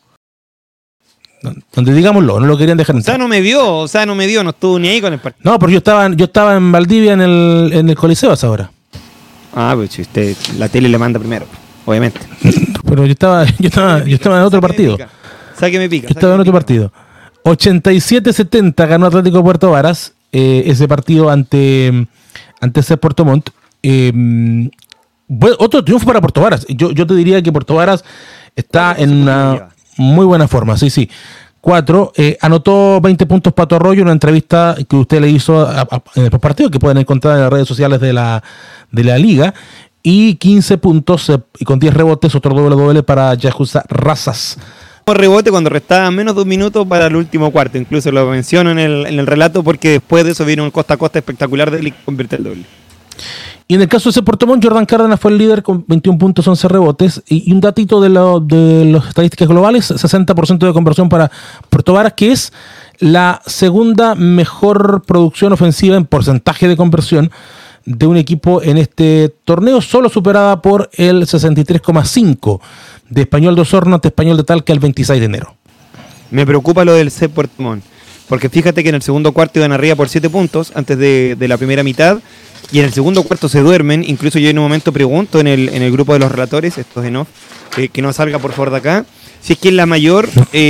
S2: Donde digámoslo, no lo querían dejar entrar.
S3: O sea, no me vio, o sea, no me vio, no estuvo ni ahí con el partido.
S2: No, pero yo estaba, yo estaba en Valdivia en el, en el Coliseo a esa hora.
S3: Ah, pues si usted, la tele le manda primero, obviamente.
S2: Pero yo estaba, yo estaba, yo estaba en otro partido.
S3: Sáqueme pica.
S2: Yo estaba en otro partido. ochenta y siete setenta ganó Atlético Puerto Varas, eh, ese partido ante, ante ese Puerto Montt. Eh, bueno, otro triunfo para Puerto Varas. Yo, yo te diría que Puerto Varas está en una muy buena forma, sí, sí. Cuatro, eh, anotó veinte puntos Pato Arroyo en una entrevista que usted le hizo a, a, en el postpartido, que pueden encontrar en las redes sociales de la, de la liga, y quince puntos eh, y con diez rebotes, otro doble doble para Yajusa Razas.
S3: Rebote cuando restaba menos de un minuto para el último cuarto, incluso lo menciono en el, en el relato, porque después de eso viene un costa a costa espectacular de él y convierte el doble.
S2: Y en el caso de ese Puerto Montt, Jordan Cárdenas fue el líder con veintiún puntos, once rebotes. Y, y un datito de, lo, de las estadísticas globales, sesenta por ciento de conversión para Puerto Varas, que es la segunda mejor producción ofensiva en porcentaje de conversión de un equipo en este torneo, solo superada por el sesenta y tres coma cinco de Español de Osorno ante Español de Talca el veintiséis de enero.
S3: Me preocupa lo del C Puerto Montt, porque fíjate que en el segundo cuarto iban arriba por siete puntos antes de, de la primera mitad. Y en el segundo cuarto se duermen. Incluso yo en un momento pregunto en el, en el grupo de los relatores, estos en off, eh, que no salga por favor de acá, si es que es la mayor,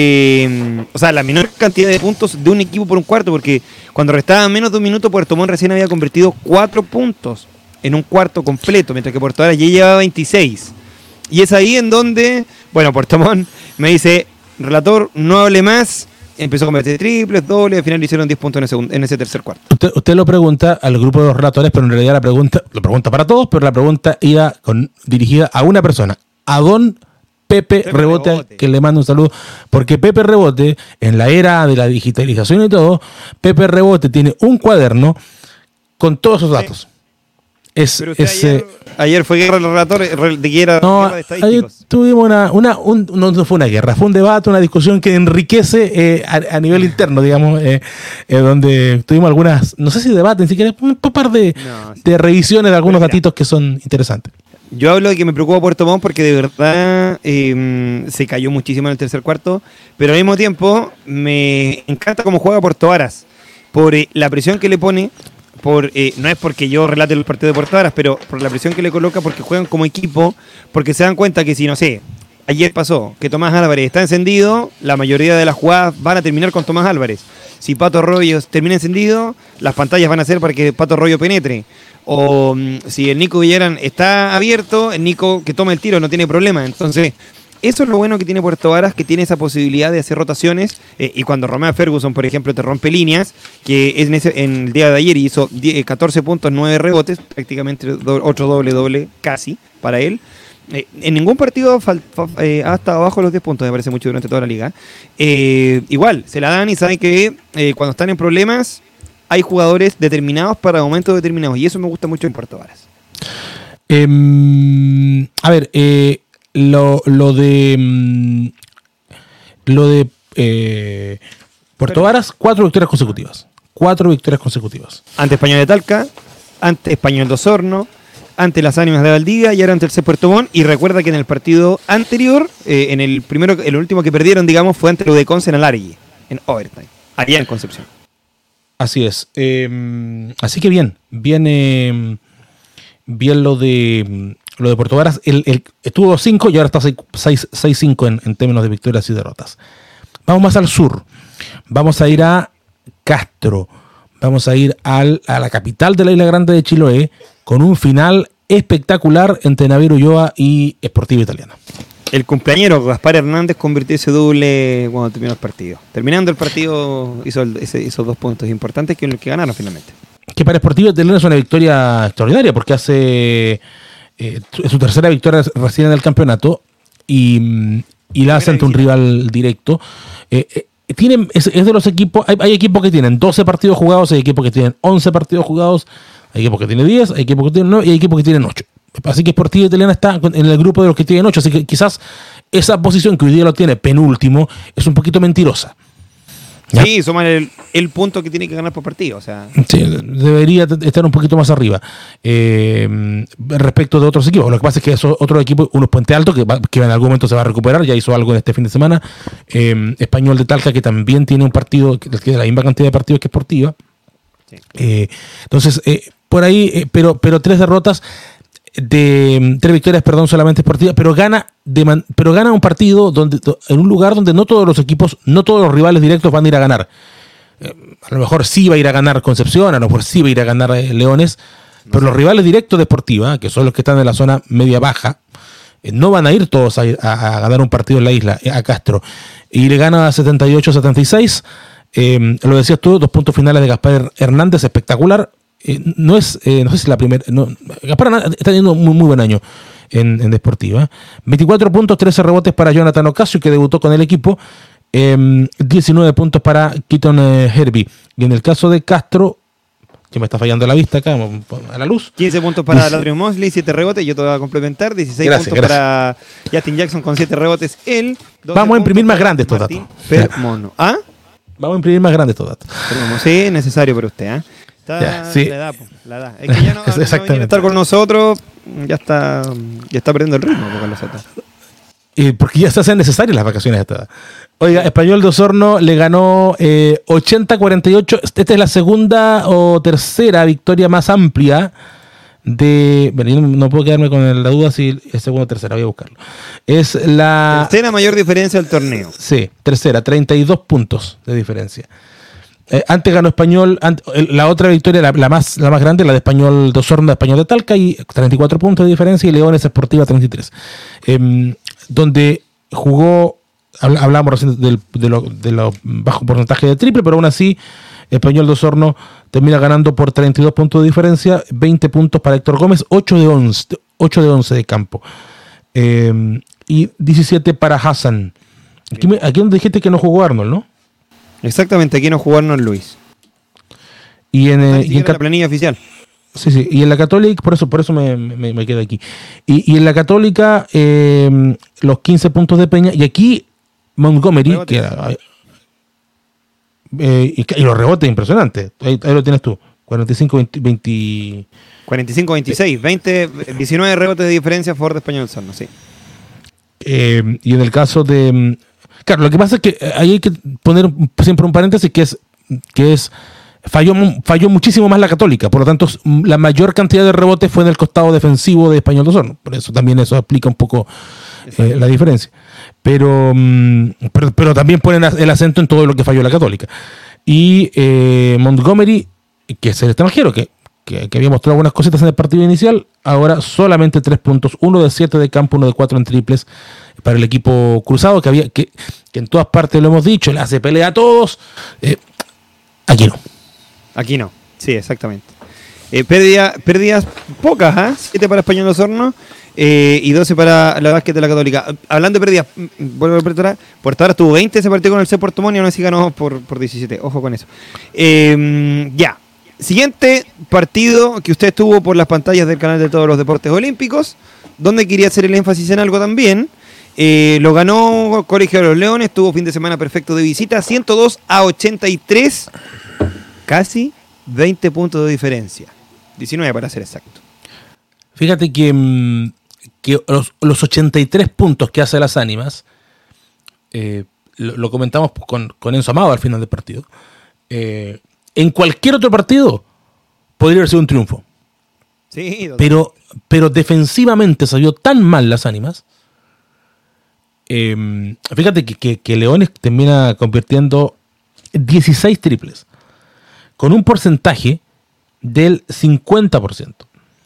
S3: eh, o sea, la menor cantidad de puntos de un equipo por un cuarto, porque cuando restaba menos de un minuto, Puerto Montt recién había convertido cuatro puntos en un cuarto completo, mientras que Puerto Varas ya llevaba veintiséis. Y es ahí en donde, bueno, Puerto Montt me dice, relator, no hable más. Empezó a convertir triples, dobles, al final le hicieron diez puntos en ese, en ese tercer cuarto.
S2: Usted, usted lo pregunta al grupo de los relatores, pero en realidad la pregunta, lo pregunta para todos, pero la pregunta iba con, dirigida a una persona, a don Pepe, Pepe Rebote, Rebote, que le mando un saludo, porque Pepe Rebote, en la era de la digitalización y todo, Pepe Rebote tiene un cuaderno con todos esos datos. Sí. Es, es,
S3: ayer, ayer fue guerra de los relatores, de guerra,
S2: no,
S3: guerra de estadísticos.
S2: Ayer tuvimos una, una un, no, no fue una guerra, fue un debate, una discusión que enriquece eh, a, a nivel interno, digamos, eh, eh, donde tuvimos algunas, no sé si debate, ni siquiera un par de, no, sí. de revisiones de algunos Pero, datitos que son interesantes.
S3: Yo hablo de que me preocupa Puerto Montt porque de verdad eh, se cayó muchísimo en el tercer cuarto, pero al mismo tiempo me encanta cómo juega Puerto Varas, por eh, la presión que le pone. Por, eh, no es porque yo relate los partidos de Puerto Varas, pero por la presión que le coloca, porque juegan como equipo, porque se dan cuenta que si, no sé, ayer pasó que Tomás Álvarez está encendido, la mayoría de las jugadas van a terminar con Tomás Álvarez. si Pato Arroyo termina encendido, las pantallas van a ser para que Pato Arroyo penetre. O um, si el Nico Villarán está abierto, el Nico que toma el tiro no tiene problema. Entonces, eso es lo bueno que tiene Puerto Varas, que tiene esa posibilidad de hacer rotaciones. Eh, y cuando Romeo Ferguson, por ejemplo, te rompe líneas, que es en, ese, en el día de ayer hizo catorce puntos, nueve rebotes, prácticamente do, otro doble-doble casi para él. Eh, en ningún partido fal, fa, eh, ha estado abajo los diez puntos, me parece mucho durante toda la liga. Eh, igual, se la dan y saben que eh, cuando están en problemas hay jugadores determinados para momentos determinados. Y eso me gusta mucho en Puerto Varas.
S2: Eh, a ver, eh, lo, lo de... Lo de... Eh, Puerto Varas, cuatro victorias consecutivas. Cuatro victorias consecutivas.
S3: Ante Español de Talca, ante Español de Osorno, ante las Ánimas de Valdivia y ahora ante el C. Puerto Montt. Y recuerda que en el partido anterior, eh, en el primero, el último que perdieron, digamos, fue ante el U D Conce en el Alargue, en overtime, allá en Concepción.
S2: Así es. Eh, así que bien, viene bien lo de lo de Puerto Varas. El, el, estuvo cinco y ahora está seis cinco en, en términos de victorias y derrotas. Vamos más al sur. Vamos a ir a Castro. Vamos a ir al, a la capital de la Isla Grande de Chiloé con un final espectacular entre Naviero Ulloa y Sportiva Italiana.
S3: El cumpleañero Gaspar Hernández convirtió ese doble cuando terminó el partido. Terminando el partido hizo el, ese, esos dos puntos importantes que, que ganaron finalmente.
S2: Que para Sportiva Italiana es una victoria extraordinaria porque hace eh, su tercera victoria recién en el campeonato y, y la hace ante un rival directo. Eh, eh, tienen, es, es de los equipos, hay, hay equipos que tienen doce partidos jugados, hay equipos que tienen once partidos jugados, hay equipos que tienen diez, hay equipos que tienen nueve y hay equipos que tienen ocho. Así que Sportiva Italiana está en el grupo de los que tienen ocho. Así que quizás esa posición que hoy día lo tiene penúltimo es un poquito mentirosa. ¿Ya? Sí,
S3: suman el, el punto que tiene que ganar por partido. O sea.
S2: Sí, debería estar un poquito más arriba eh, respecto de otros equipos. Lo que pasa es que esos otros equipos, uno es Puente Alto, que, va, que en algún momento se va a recuperar, ya hizo algo en este fin de semana. Eh, Español de Talca, que también tiene un partido, que tiene la misma cantidad de partidos que Sportiva. Sí. Eh, entonces, eh, por ahí, eh, pero, pero tres derrotas. De tres victorias, perdón, solamente Sportiva, pero gana de man, pero gana un partido donde en un lugar donde no todos los equipos, no todos los rivales directos van a ir a ganar. Eh, a lo mejor sí va a ir a ganar Concepción, a lo mejor sí va a ir a ganar eh, Leones, no pero sé. Los rivales directos de Sportiva, que son los que están en la zona media baja, eh, no van a ir todos a, ir a, a ganar un partido en la isla, eh, a Castro. Y le gana setenta y ocho a setenta y seis. Eh, lo decías tú, dos puntos finales de Gaspar Hernández, espectacular. Eh, no es, eh, no sé si la primera. No, Gaspar está teniendo un muy, muy buen año en, en Deportiva. veinticuatro puntos, trece rebotes para Jonathan Ocasio, que debutó con el equipo. Eh, diecinueve puntos para Keaton eh, Herbie. Y en el caso de Castro, que me está fallando la vista acá, a la luz.
S3: quince puntos para Ladrion Mosley, siete rebotes. Yo te voy a complementar. dieciséis gracias, puntos gracias. Para Justin Jackson con siete rebotes. Él.
S2: Vamos a imprimir más grandes estos datos.
S3: Permono. ¿Ah?
S2: Vamos a imprimir más grandes estos datos.
S3: Sí, es necesario para usted, ¿eh? Está,
S2: ya, sí.
S3: la, edad, la edad. Es que ya no, no viene a estar con nosotros, ya está, ya está perdiendo el ritmo con nosotros.
S2: Y porque ya se hacen necesarias las vacaciones a esta edad. Oiga, Español de Osorno le ganó eh, ochenta a cuarenta y ocho. Esta es la segunda o tercera victoria más amplia de... Bueno, yo no puedo quedarme con la duda si es segunda o tercera, voy a buscarlo. Es la...
S3: Tercera mayor diferencia del torneo.
S2: Sí, tercera, treinta y dos puntos de diferencia. Eh, antes ganó Español, antes, la otra victoria, la, la, más, la más grande, la de Español de Osorno, Español de Talca, y treinta y cuatro puntos de diferencia, y Leones Sportiva treinta y tres. Eh, donde jugó, hablábamos recién de, de lo, de lo bajo porcentaje de triple, pero aún así Español de Osorno termina ganando por treinta y dos puntos de diferencia, veinte puntos para Héctor Gómez, ocho de once de campo. Eh, y diecisiete para Hassan. Aquí, me, aquí donde dijiste que no jugó Arnold, ¿no?
S3: Exactamente, aquí no jugó Arnold Luis.
S2: Y en, eh, y en
S3: la planilla oficial.
S2: Sí, sí, y en la Católica, por eso, por eso me, me, me quedo aquí. Y, y en la Católica, eh, los quince puntos de Peña, y aquí Montgomery, que era, eh, y, y los rebotes impresionantes. Ahí, ahí lo tienes tú, cuarenta y cinco veinte.
S3: cuarenta y cinco veintiséis, veinte, diecinueve rebotes de diferencia a favor de Español Osorno, sí.
S2: Eh, y en el caso de... Claro, lo que pasa es que ahí hay que poner siempre un paréntesis que es... Que es Falló, falló muchísimo más la Católica, por lo tanto la mayor cantidad de rebotes fue en el costado defensivo de Español de Osorno, por eso también eso explica un poco eh, la diferencia, pero, pero pero también ponen el acento en todo lo que falló la Católica. Y eh, Montgomery, que es el extranjero, que, que, que había mostrado algunas cositas en el partido inicial, ahora solamente tres puntos, uno de siete de campo, uno de cuatro en triples para el equipo cruzado, que había que, que en todas partes lo hemos dicho, le hace pelea a todos. Eh, aquí no.
S3: Aquí no, sí, exactamente. Eh, pérdida, pérdidas pocas, ¿eh? siete para Español Osorno eh, y doce para la Básquet de la Católica. Hablando de pérdidas, vuelvo a repetir, Puerto Ahora tuvo veinte, se partió con el C Puerto Montt y aún así ganó por, por diecisiete. Ojo con eso. Eh, ya. Siguiente partido que usted tuvo por las pantallas del canal de todos los deportes olímpicos, donde quería hacer el énfasis en algo también. Eh, lo ganó Colegio de los Leones, tuvo fin de semana perfecto de visita, ciento dos a ochenta y tres, casi veinte puntos de diferencia. diecinueve para ser exacto.
S2: Fíjate que, que los, los ochenta y tres puntos que hace las Ánimas, eh, lo, lo comentamos con, con Enzo Amado al final del partido, eh, en cualquier otro partido podría haber sido un triunfo.
S3: Sí,
S2: pero, pero defensivamente salió tan mal las Ánimas. Eh, fíjate que, que, que Leones termina convirtiendo dieciséis triples con un porcentaje del cincuenta por ciento.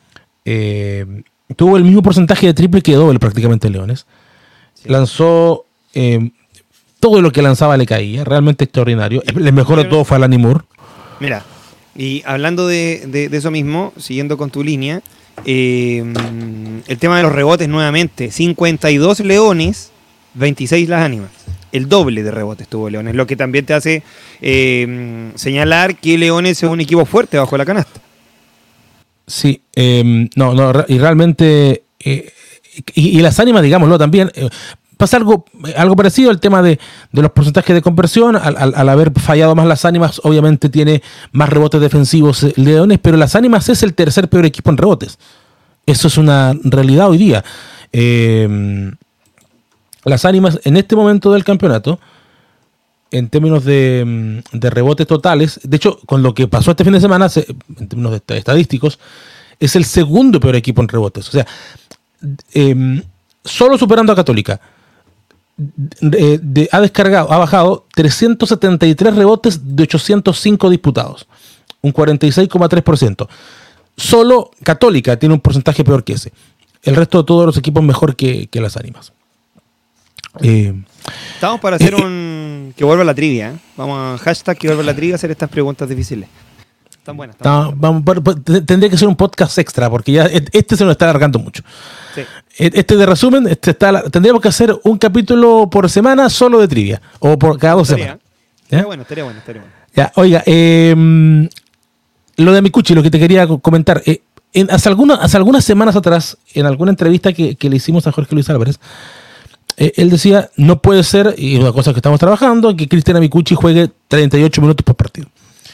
S2: Eh, tuvo el mismo porcentaje de triple que doble prácticamente Leones. Sí. Lanzó eh, todo lo que lanzaba le caía, realmente extraordinario. El mejor de todo fue Alani Moore.
S3: Mira, y hablando de, de, de eso mismo, siguiendo con tu línea, eh, el tema de los rebotes nuevamente, cincuenta y dos Leones, veintiséis las Ánimas. El doble de rebotes tuvo Leones, lo que también te hace eh, señalar que Leones es un equipo fuerte bajo la canasta.
S2: Sí, eh, no, no, y realmente, eh, y, y las Ánimas, digámoslo también, eh, pasa algo, algo parecido al tema de, de los porcentajes de conversión. Al, al, al haber fallado más las Ánimas, obviamente tiene más rebotes defensivos Leones, pero las Ánimas es el tercer peor equipo en rebotes. Eso es una realidad hoy día. Eh, las Ánimas en este momento del campeonato, en términos de, de rebotes totales, de hecho, con lo que pasó este fin de semana, se, en términos de estadísticos, es el segundo peor equipo en rebotes. O sea, eh, solo superando a Católica. De, de, ha descargado, ha bajado trescientos setenta y tres rebotes de ochocientos cinco disputados, un cuarenta y seis coma tres por ciento. Solo Católica tiene un porcentaje peor que ese. El resto de todos los equipos mejor que, que las Ánimas. Eh,
S3: Estamos para hacer eh, un... que vuelva la trivia, ¿eh? Vamos a hashtag que vuelva la trivia a hacer estas preguntas difíciles. Están buenas. Están
S2: está, buenas. Vamos, tendría que ser un podcast extra porque ya este se nos está alargando mucho. Sí. Este de resumen, este está, tendríamos que hacer un capítulo por semana solo de trivia. O por cada dos
S3: estaría,
S2: semanas.
S3: Estaría bueno, estaría bueno, estaría bueno.
S2: Ya, oiga, eh, lo de Micucci, lo que te quería comentar. Eh, en, hace, alguna, hace algunas semanas atrás, en alguna entrevista que, que le hicimos a Jorge Luis Álvarez, eh, él decía, no puede ser, y una cosa que estamos trabajando, que Cristian Micucci juegue treinta y ocho minutos por partido.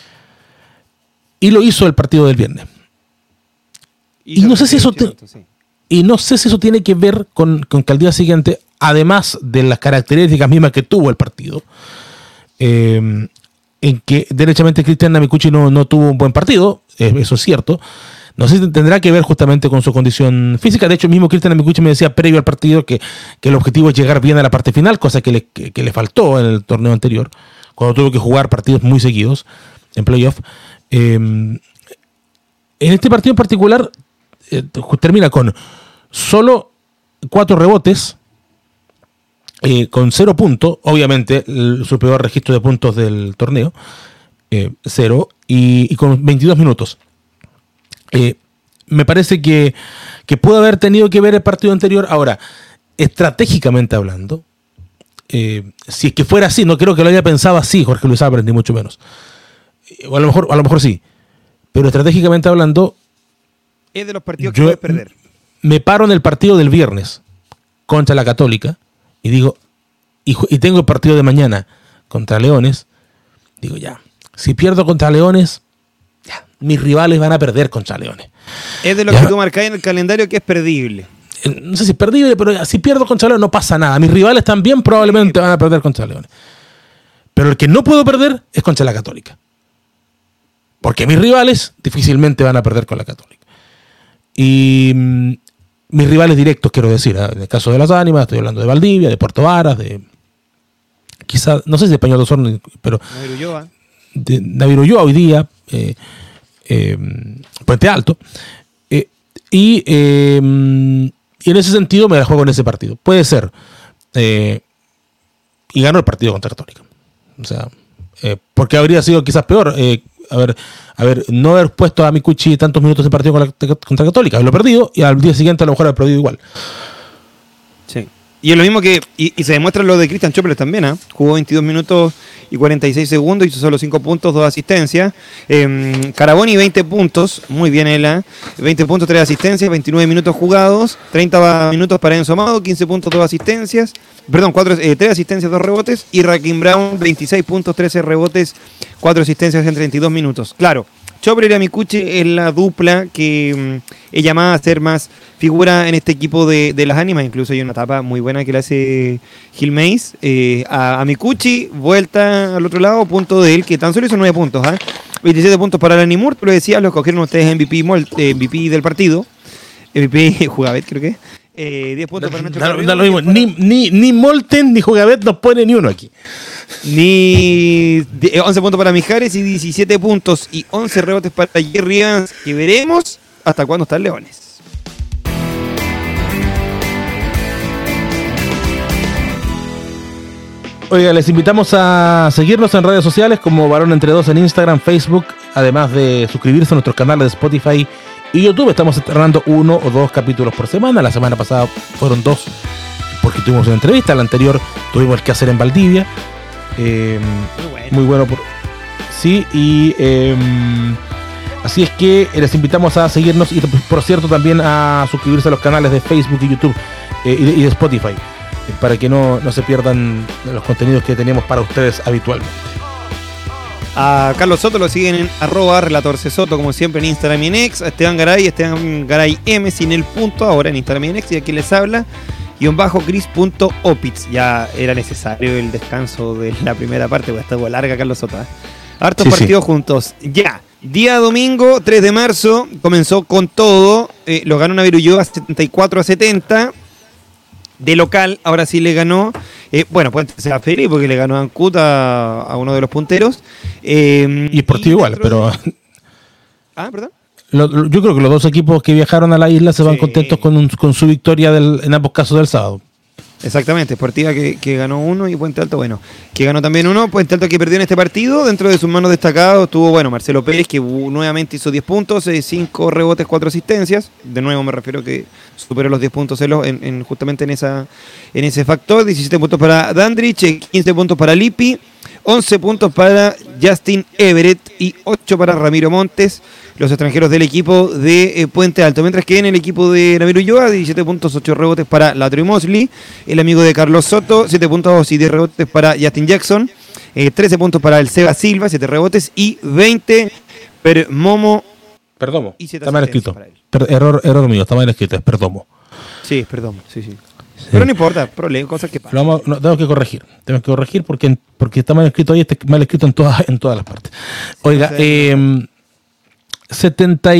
S2: Y lo hizo el partido del viernes. Y, y no sé si eso... Te, minutos, sí. Y no sé si eso tiene que ver con, con que al día siguiente, además de las características mismas que tuvo el partido, eh, en que derechamente Cristian Micucci no, no tuvo un buen partido, eh, eso es cierto. No sé si tendrá que ver justamente con su condición física. De hecho, mismo Cristian Micucci me decía previo al partido que, que el objetivo es llegar bien a la parte final, cosa que le, que, que le faltó en el torneo anterior, cuando tuvo que jugar partidos muy seguidos en playoff. Eh, en este partido en particular, eh, termina con solo cuatro rebotes, eh, con cero puntos, obviamente el, su peor registro de puntos del torneo, eh, cero, y, y con veintidós minutos. Eh, me parece que, que puede haber tenido que ver el partido anterior. Ahora, estratégicamente hablando, eh, si es que fuera así, no creo que lo haya pensado así Jorge Luis Álvarez, ni mucho menos. O a lo mejor, a lo mejor sí, pero estratégicamente hablando,
S3: es de los partidos que puedes perder.
S2: Me paro en el partido del viernes contra la Católica y digo, y, y tengo el partido de mañana contra Leones. Digo, ya, si pierdo contra Leones, ya, mis rivales van a perder contra Leones.
S3: Es de lo ya, que tú marcás en el calendario que es perdible.
S2: No sé si es perdible, pero si pierdo contra Leones no pasa nada. Mis rivales también probablemente sí van a perder contra Leones. Pero el que no puedo perder es contra la Católica. Porque mis rivales difícilmente van a perder con la Católica. Y mmm, mis rivales directos, quiero decir, ¿eh? En el caso de las Ánimas, estoy hablando de Valdivia, de Puerto Varas, de quizás, no sé si de Español de Osorno, pero de Navío Ulloa hoy día, eh, eh, Puente Alto, eh, y, eh, y en ese sentido me la juego en ese partido. Puede ser. Eh, y ganó el partido contra Católica. O sea, eh, porque habría sido quizás peor eh, haber, haber, no haber puesto a Mikuchi tantos minutos de partido con la, contra Católica, haberlo perdido y al día siguiente a lo mejor haber perdido igual.
S3: Sí. Y es lo mismo que, y, y se demuestra lo de Cristian Chopler también, ¿eh? Jugó veintidós minutos y cuarenta y seis segundos, hizo solo cinco puntos, dos asistencias. Eh, Caraboni veinte puntos, muy bien él, ¿eh? veinte puntos, tres asistencias, veintinueve minutos jugados, treinta minutos para Enzo Amado, quince puntos, dos asistencias, perdón, cuatro, eh, tres asistencias, dos rebotes, y Rakim Brown, veintiséis puntos, trece rebotes, cuatro asistencias en treinta y dos minutos. Claro, Chopler y Mikuchi es la dupla que mm, es llamada a ser más figura en este equipo de, de las ánimas. Incluso hay una etapa muy buena que le hace Gil Mays eh, a, a Mikuchi, vuelta al otro lado, punto de él, que tan solo hizo nueve puntos. ¿eh? veintisiete puntos para Lani Moore, tú lo decías, lo escogieron ustedes M V P, eh, M V P del partido. M V P Jugabet, creo que. Eh, diez puntos para Nacho
S2: da,
S3: Carrillo,
S2: da lo mismo. Ni, ni, ni Molten ni Jugabet nos pone ni uno aquí.
S3: Ni once puntos para Mijares y diecisiete puntos y once rebotes para Jerry Evans, que veremos hasta cuándo están Leones.
S2: Oiga, les invitamos a seguirnos en redes sociales como Balón Entre Dos en Instagram, Facebook, además de suscribirse a nuestros canales de Spotify y YouTube. Estamos estrenando uno o dos capítulos por semana. La semana pasada fueron dos porque tuvimos una entrevista. La anterior tuvimos el que hacer en Valdivia. Eh, muy bueno. Muy bueno por... Sí, y eh, así es que les invitamos a seguirnos y por cierto también a suscribirse a los canales de Facebook y YouTube eh, y, de, y de Spotify eh, para que no, no se pierdan los contenidos que tenemos para ustedes habitualmente.
S3: A Carlos Soto lo siguen en arroba relator C Soto, como siempre en Instagram y en X. A Esteban Garay, Esteban Garay M sin el punto, ahora en Instagram y en X. Y aquí les habla, guión bajo Chris.opitz. Ya era necesario el descanso de la primera parte, porque estuvo larga Carlos Soto. ¿eh? Hartos sí, partidos sí. juntos. Ya, día domingo, tres de marzo, comenzó con todo. Eh, lo ganó Navío Ulloa setenta y cuatro a setenta. De local, ahora sí le ganó. Eh, bueno, puede ser a Feli porque le ganó a Ancud a, a uno de los punteros. Eh,
S2: y Sportivo igual, pero.
S3: Ah, ¿perdón?
S2: Lo, lo, yo creo que los dos equipos que viajaron a la isla se van sí. contentos con, un, con su victoria del, en ambos casos del sábado.
S3: Exactamente, Sportiva que, que ganó uno y Puente Alto, bueno, que ganó también uno. Puente Alto que perdió en este partido. Dentro de sus manos destacados estuvo, bueno, Marcelo Pérez, que nuevamente hizo diez puntos, cinco rebotes, cuatro asistencias. De nuevo me refiero que superó los diez puntos en, en, justamente en, esa, en ese factor. diecisiete puntos para Dandrich, quince puntos para Lippi, once puntos para Justin Everett y ocho para Ramiro Montes, los extranjeros del equipo de eh, Puente Alto. Mientras que en el equipo de Navío Ulloa, diecisiete puntos, ocho rebotes para Latro y Mosley, el amigo de Carlos Soto, siete puntos y diez rebotes para Justin Jackson, eh, trece puntos para el Seba Silva, siete rebotes y veinte per Momo.
S2: Perdomo, está mal escrito. Per, error, error mío, está mal escrito, es Perdomo.
S3: Sí, es Perdomo, sí, sí. Sí. Pero no importa, problema, cosas que pasan.
S2: Lo vamos, no, tenemos que corregir, tenemos que corregir porque, porque está mal escrito ahí, está mal escrito en todas, en todas las partes. Oiga, sí, eh, setenta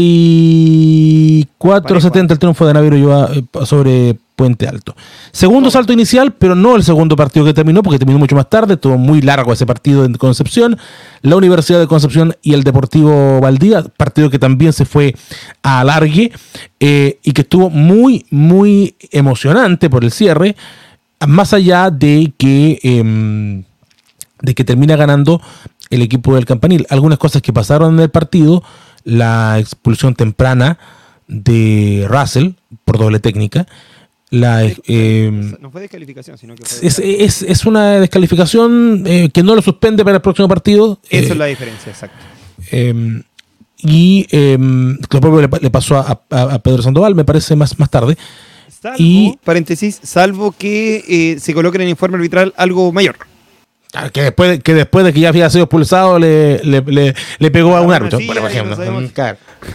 S2: y cuatro a setenta el triunfo de Navío Ulloa sobre Puente Alto. Segundo oh. salto inicial, pero no el segundo partido que terminó, porque terminó mucho más tarde, estuvo muy largo ese partido en Concepción. La Universidad de Concepción y el Deportivo Valdivia, partido que también se fue a alargue eh, y que estuvo muy, muy emocionante por el cierre, más allá de que, eh, de que termina ganando el equipo del Campanil. Algunas cosas que pasaron en el partido: la expulsión temprana de Russell por doble técnica. La, eh,
S3: no fue descalificación, sino que fue
S2: es, es, es una descalificación eh, que no lo suspende para el próximo partido.
S3: Eso
S2: eh,
S3: es la diferencia, exacto.
S2: Eh, y eh, lo propio le, le pasó a, a, a Pedro Sandoval, me parece, más, más tarde.
S3: Salvo,
S2: y,
S3: paréntesis, salvo que eh, se coloque en el informe arbitral algo mayor.
S2: Que después, que después de que ya había sido expulsado le, le, le, le pegó a un árbitro, por ejemplo.
S3: No claro.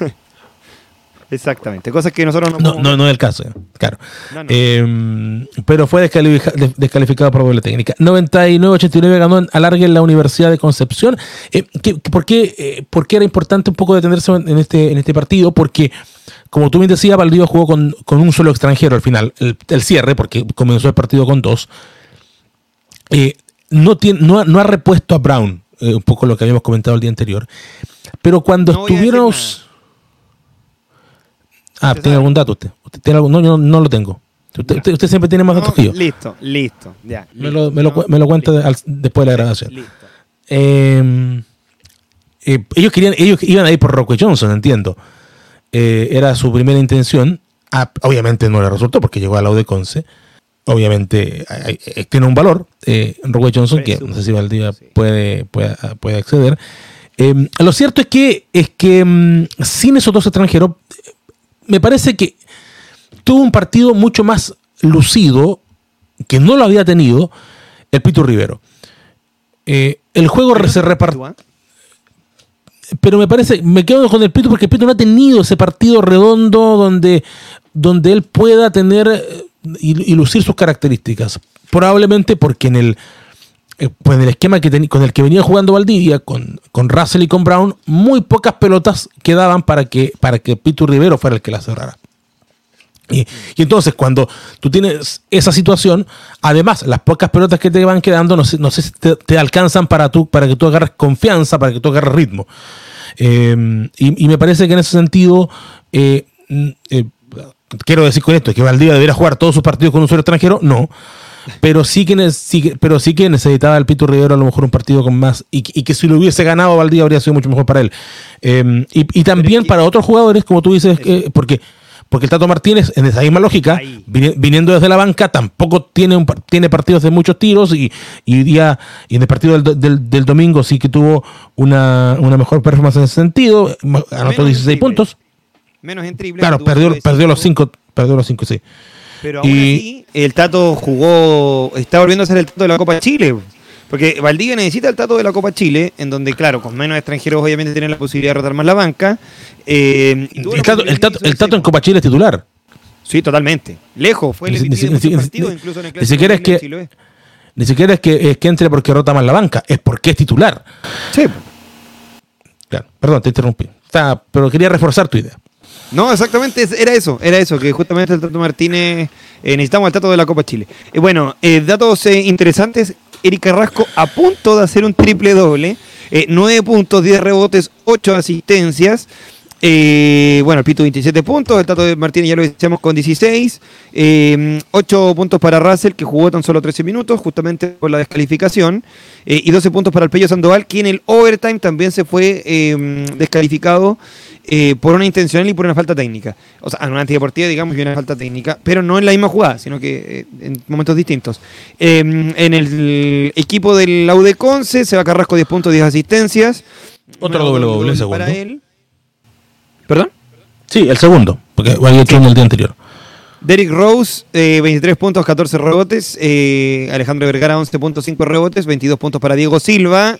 S3: Exactamente, cosas que nosotros no
S2: No, podemos... no, no es el caso, claro. No, no. Eh, pero fue descalifica, descalificado por doble técnica. noventa y nueve a ochenta y nueve ganó en alargue en la Universidad de Concepción. Eh, ¿qué, por, qué, eh, ¿Por qué era importante un poco detenerse en este, en este partido? Porque, como tú bien decías, Valdivia jugó con, con un solo extranjero al final, el, el cierre, porque comenzó el partido con dos. Eh, no, tiene, no, no ha repuesto a Brown. eh, un poco lo que habíamos comentado el día anterior. Pero cuando
S3: no
S2: estuvieron... Ah, ¿tiene algún dato usted? ¿Usted tiene algún? No, yo no, no lo tengo. Usted, usted, usted siempre tiene más datos no, que yo.
S3: Listo, listo. Ya,
S2: me, lo, me, lo, no, me lo cuenta de, al, después de la grabación.
S3: Listo.
S2: Eh, eh, ellos querían, ellos iban a ir por Rockwell Johnson, entiendo. Eh, era su primera intención. Ah, obviamente no le resultó porque llegó a la U de Conce. Obviamente hay, hay, tiene un valor. Eh, Rockwell Johnson, que no sé si Valdivia sí. puede, puede, puede acceder. Eh, lo cierto es que, es que um, sin esos dos extranjeros, me parece que tuvo un partido mucho más lucido, que no lo había tenido, el Pitu Rivero. Eh, el juego se repartió. Pero me parece, me quedo con el Pitu porque el Pitu no ha tenido ese partido redondo donde, donde él pueda tener y, y lucir sus características. Probablemente porque en el, pues en el esquema que ten, con el que venía jugando Valdivia, con, con Russell y con Brown, muy pocas pelotas quedaban para que, para que Pitu Rivero fuera el que la cerrara. Y, y entonces cuando tú tienes esa situación, además las pocas pelotas que te van quedando no sé, no sé si te, te alcanzan para, tú, para que tú agarres confianza, para que tú agarres ritmo. Eh, y, y me parece que en ese sentido, eh, eh, quiero decir con esto, que Valdivia debería jugar todos sus partidos con un solo extranjero, no. Pero sí que, sí, pero sí que necesitaba el Pitu Rivero a lo mejor un partido con más, y, y que si lo hubiese ganado Valdivia habría sido mucho mejor para él. Eh, y, y también para otros jugadores, como tú dices, eh, porque... Porque el Tato Martínez, en esa misma lógica, Ahí. viniendo desde la banca, tampoco tiene un, tiene partidos de muchos tiros y, y, día, y en el partido del, del, del domingo sí que tuvo una, una mejor performance en ese sentido, anotó dieciséis puntos.
S3: Menos en triple.
S2: Claro, perdió, perdió los cinco, perdió los cinco, sí.
S3: Pero aún y, así, el Tato jugó, está volviendo a ser el Tato de la Copa Chile. Porque Valdivia necesita el Tato de la Copa Chile, en donde, claro, con menos extranjeros obviamente tienen la posibilidad de rotar más la banca. Eh,
S2: el, tato, el, tato, el Tato en Copa Chile es titular.
S3: Sí, totalmente. Lejos, fue el M V P de muchos partidos, incluso en el
S2: Clásico. Ni siquiera es que, sí lo es. Ni siquiera es que, es que entre porque rota más la banca, es porque es titular.
S3: Sí.
S2: Claro, perdón, te interrumpí. Está, pero quería reforzar tu idea.
S3: No, exactamente, era eso, era eso, que justamente el Tato Martínez, eh, necesitamos el Tato de la Copa Chile. Eh, bueno, eh, datos eh, interesantes, Eric Carrasco a punto de hacer un triple doble, eh, nueve puntos, diez rebotes, ocho asistencias. Eh, bueno, el Pitu veintisiete puntos, el Tato de Martínez ya lo decíamos con dieciséis, eh, ocho puntos para Russell, que jugó tan solo trece minutos, justamente por la descalificación, eh, y doce puntos para el Pello Sandoval, que en el overtime también se fue eh, descalificado eh, por una intencional y por una falta técnica. O sea, en una antideportiva, digamos, y una falta técnica, pero no en la misma jugada, sino que eh, en momentos distintos. Eh, en el equipo del U de Conce, se va Carrasco diez puntos, diez asistencias.
S2: Otro doble doble, segundo.
S3: Para él. ¿Perdón?
S2: Sí, el segundo, porque había hecho en el día anterior.
S3: Derrick Rose, eh, veintitrés puntos, catorce rebotes. Eh, Alejandro Vergara, once puntos, cinco rebotes. veintidós puntos para Diego Silva.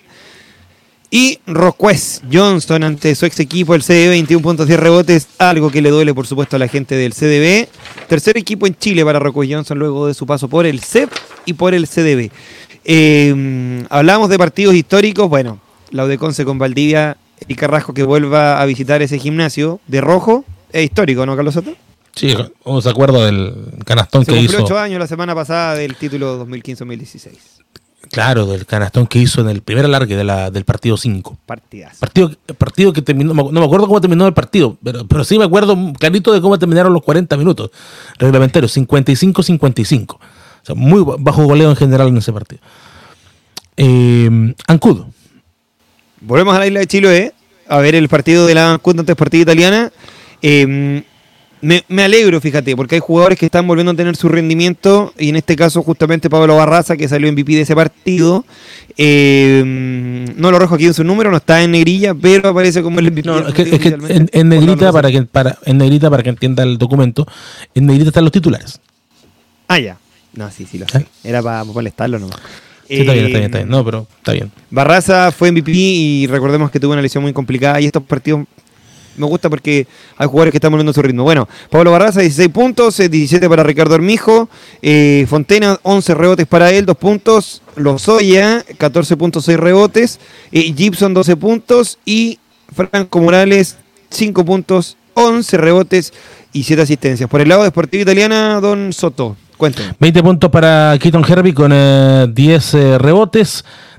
S3: Y Rockwell Johnson ante su ex equipo, el C D B, veintiún puntos, diez rebotes. Algo que le duele, por supuesto, a la gente del C D B. Tercer equipo en Chile para Rockwell Johnson luego de su paso por el C E P y por el C D B. Eh, hablamos de partidos históricos. Bueno, la U de Conce con Valdivia y Carrasco que vuelva a visitar ese gimnasio de rojo. Es histórico, ¿no, Carlos Soto?
S2: Sí, uno se acuerda del canastón
S3: se
S2: que hizo.
S3: Se cumplió ocho años la semana pasada del título dos mil quince dos mil dieciséis.
S2: Claro, del canastón que hizo en el primer alargue de la, del partido cinco.
S3: Partidas.
S2: Partido, partido que terminó, no me acuerdo cómo terminó el partido, pero, pero sí me acuerdo clarito de cómo terminaron los cuarenta minutos reglamentarios, cincuenta y cinco cincuenta y cinco. O sea, muy bajo goleo en general en ese partido. Eh, Ancudo.
S3: Volvemos a la isla de Chiloé a ver el partido de la Ancud ante Partida Italiana. Eh, me, me alegro, fíjate, porque hay jugadores que están volviendo a tener su rendimiento, y en este caso justamente Pablo Barraza, que salió M V P de ese partido. Eh, no lo arrojo aquí en su número, no está en negrilla, pero aparece como el M V P.
S2: No, es que, es que en, en negrita, para que, para, en negrita, para que entienda el documento, en negrita están los titulares.
S3: Ah, ya. No, sí, sí lo sé. ¿Eh? Era para molestarlo nomás.
S2: Sí, está bien, está bien, está bien. No, pero está bien.
S3: Barraza fue M V P y recordemos que tuvo una lesión muy complicada, y estos partidos me gusta porque hay jugadores que están volviendo a su ritmo. Bueno, Pablo Barraza, dieciséis puntos, diecisiete para Ricardo Armijo, eh, Fontena, once rebotes para él, dos puntos, Lozoya, catorce puntos, seis rebotes, eh, Gibson, doce puntos, y Franco Morales, cinco puntos, once rebotes y siete asistencias. Por el lado de Sportiva Italiana, don Soto, cuéntame.
S2: veinte puntos para Keaton Hervey con eh, diez eh, rebotes,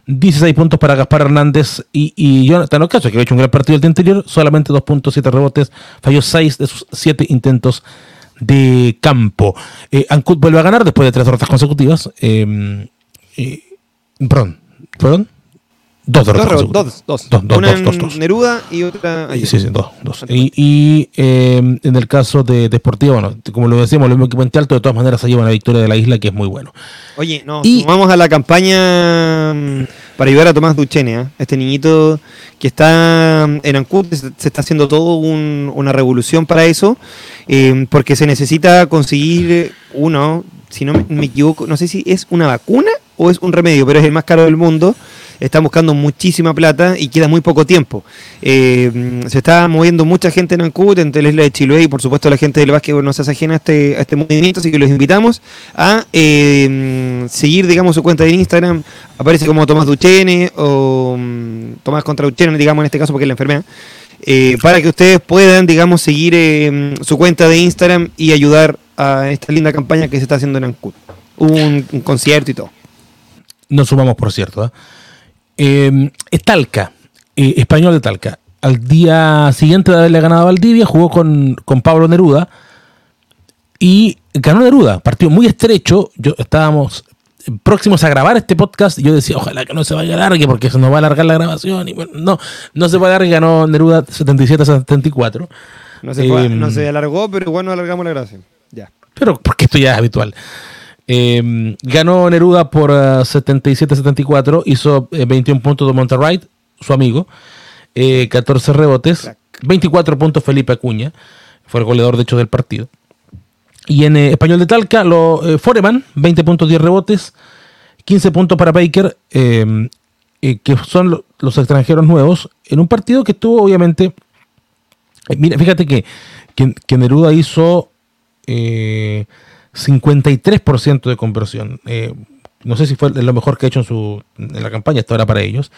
S2: dieciséis puntos para Gaspar Hernández y, y Jonathan Ocasio, que había hecho un gran partido el día anterior, solamente dos punto siete rebotes, falló seis de sus siete intentos de campo. Eh, Ancud vuelve a ganar después de tres derrotas consecutivas. Eh, eh, perdón, perdón. Dos derrotas.
S3: Dos, dos, dos. dos, dos Una dos, dos, dos. En Neruda y otra ayer.
S2: Sí, sí, dos. dos. Y, y eh, en el caso de, de Sportiva, bueno, como lo decíamos, lo mismo que Puente Alto, de todas maneras se lleva una victoria de la isla, que es muy bueno.
S3: Oye, no, y vamos a la campaña para ayudar a Tomás Duchene, ¿eh? Este niñito que está en Ancud, se está haciendo todo un, una revolución para eso, eh, porque se necesita conseguir uno, si no me, me equivoco, no sé si es una vacuna o es un remedio, pero es el más caro del mundo. Están buscando muchísima plata y queda muy poco tiempo. Eh, se está moviendo mucha gente en Ancud, entre la isla de Chiloé y por supuesto la gente del básquetbol no se hace ajena a este, a este movimiento, así que los invitamos a eh, seguir, digamos, su cuenta de Instagram. Aparece como Tomás Duchene o um, Tomás contra Duchene, digamos en este caso porque es la enfermedad. Eh, para que ustedes puedan, digamos, seguir eh, su cuenta de Instagram y ayudar a esta linda campaña que se está haciendo en Ancud. Hubo un, un concierto y todo.
S2: Nos sumamos, por cierto, ¿eh? Eh, Talca, eh, Español de Talca, al día siguiente de haberle ganado a Valdivia, jugó con, con Pablo Neruda y ganó Neruda, partido muy estrecho. Yo estábamos próximos a grabar este podcast y yo decía, ojalá que no se vaya a alargue porque se nos va a alargar la grabación, y bueno, no, no se va a alargar, ganó Neruda setenta y siete a setenta y cuatro.
S3: No se, fue, eh, no se alargó, pero igual no alargamos la grabación. Ya.
S2: Pero porque esto ya es habitual. Eh, ganó Neruda por uh, setenta y siete a setenta y cuatro, hizo eh, veintiún puntos de Monterrey, su amigo, eh, catorce rebotes, veinticuatro puntos Felipe Acuña, fue el goleador de hecho del partido. Y en eh, Español de Talca, lo, eh, Foreman, veinte puntos, diez rebotes, quince puntos para Baker, eh, eh, que son lo, los extranjeros nuevos, en un partido que estuvo obviamente, eh, mira, fíjate que, que, que Neruda hizo eh, cincuenta y tres por ciento de conversión. Eh, no sé si fue lo mejor que ha hecho en, su, en la campaña, esto era para ellos.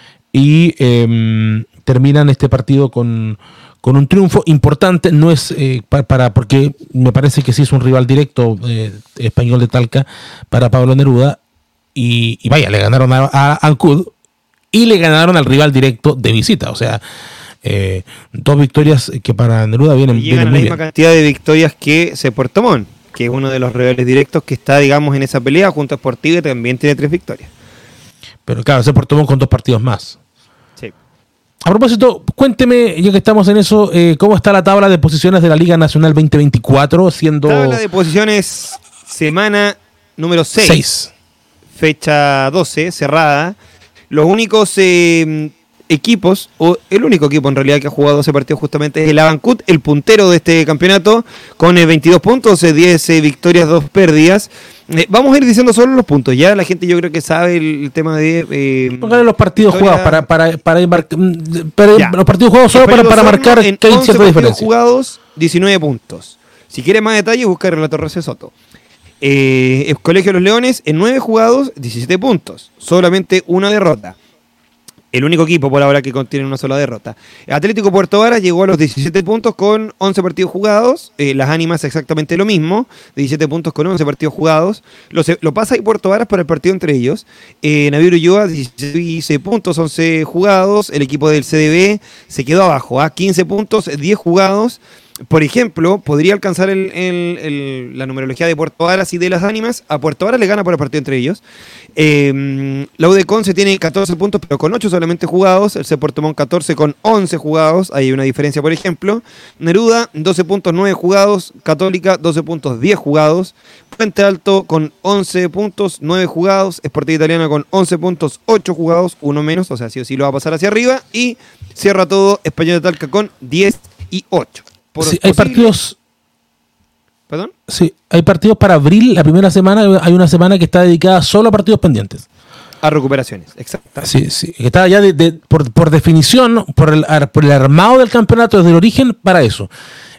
S2: Y eh, terminan este partido con, con un triunfo importante. No es eh, para, para porque me parece que sí es un rival directo, eh, Español de Talca, para Pablo Neruda. Y, y vaya, le ganaron a, a Ancud y le ganaron al rival directo de visita. O sea, eh, dos victorias que para Neruda vienen,
S3: y llegan
S2: vienen
S3: a la
S2: muy
S3: misma
S2: bien.
S3: Cantidad de victorias que se Puerto Montt, que es uno de los rivales directos que está, digamos, en esa pelea junto a Sportiva, y también tiene tres victorias.
S2: Pero claro, se Puerto Montt con dos partidos más.
S3: Sí.
S2: A propósito, cuénteme, ya que estamos en eso, eh, ¿cómo está la tabla de posiciones de la Liga Nacional veinte veinticuatro? Siendo
S3: Tabla de posiciones, semana número seis, fecha doce, cerrada. Los únicos eh, equipos, o el único equipo en realidad que ha jugado doce partidos justamente es el Ancud, el puntero de este campeonato, con eh, veintidós puntos, eh, diez eh, victorias, dos pérdidas. Eh, vamos a ir diciendo solo los puntos. Ya la gente yo creo que sabe el, el tema de... Eh,
S2: Póngale los partidos victoria, jugados para, para, para, para, para los partidos jugados solo para, para marcar
S3: en
S2: que hay
S3: cierta
S2: diferencia.
S3: Jugados, diecinueve puntos. Si quiere más detalles, busca el relator Rece Soto. Eh, el Colegio de los Leones, en nueve jugados, diecisiete puntos. Solamente una derrota. El único equipo por ahora que contiene una sola derrota. Atlético Puerto Varas llegó a los diecisiete puntos con once partidos jugados. Eh, las Ánimas exactamente lo mismo. diecisiete puntos con once partidos jugados. Lo, lo pasa y Puerto Varas para el partido entre ellos. Eh, Navío Ulloa, dieciséis puntos, once jugados. El equipo del C D B se quedó abajo. ¿eh? quince puntos, diez jugados. Por ejemplo, podría alcanzar el, el, el, la numerología de Puerto Varas y de las Ánimas. A Puerto Varas le gana por el partido entre ellos. Eh, la U D Conce tiene catorce puntos, pero con ocho solamente jugados. El C. Puerto Montt catorce con once jugados. Ahí hay una diferencia, por ejemplo. Neruda, doce puntos, nueve jugados. Católica, doce puntos, diez jugados. Puente Alto con once puntos, nueve jugados. Sportiva Italiana con once puntos, ocho jugados, uno menos. O sea, sí o sí lo va a pasar hacia arriba. Y cierra todo Español de Talca con diez y ocho. Por
S2: sí, hay partidos.
S3: ¿Perdón?
S2: Sí, hay partidos para abril. La primera semana hay una semana que está dedicada solo a partidos pendientes.
S3: A recuperaciones, exacto.
S2: Sí, sí. Está ya de, de, por, por definición, por el, por el armado del campeonato desde el origen para eso.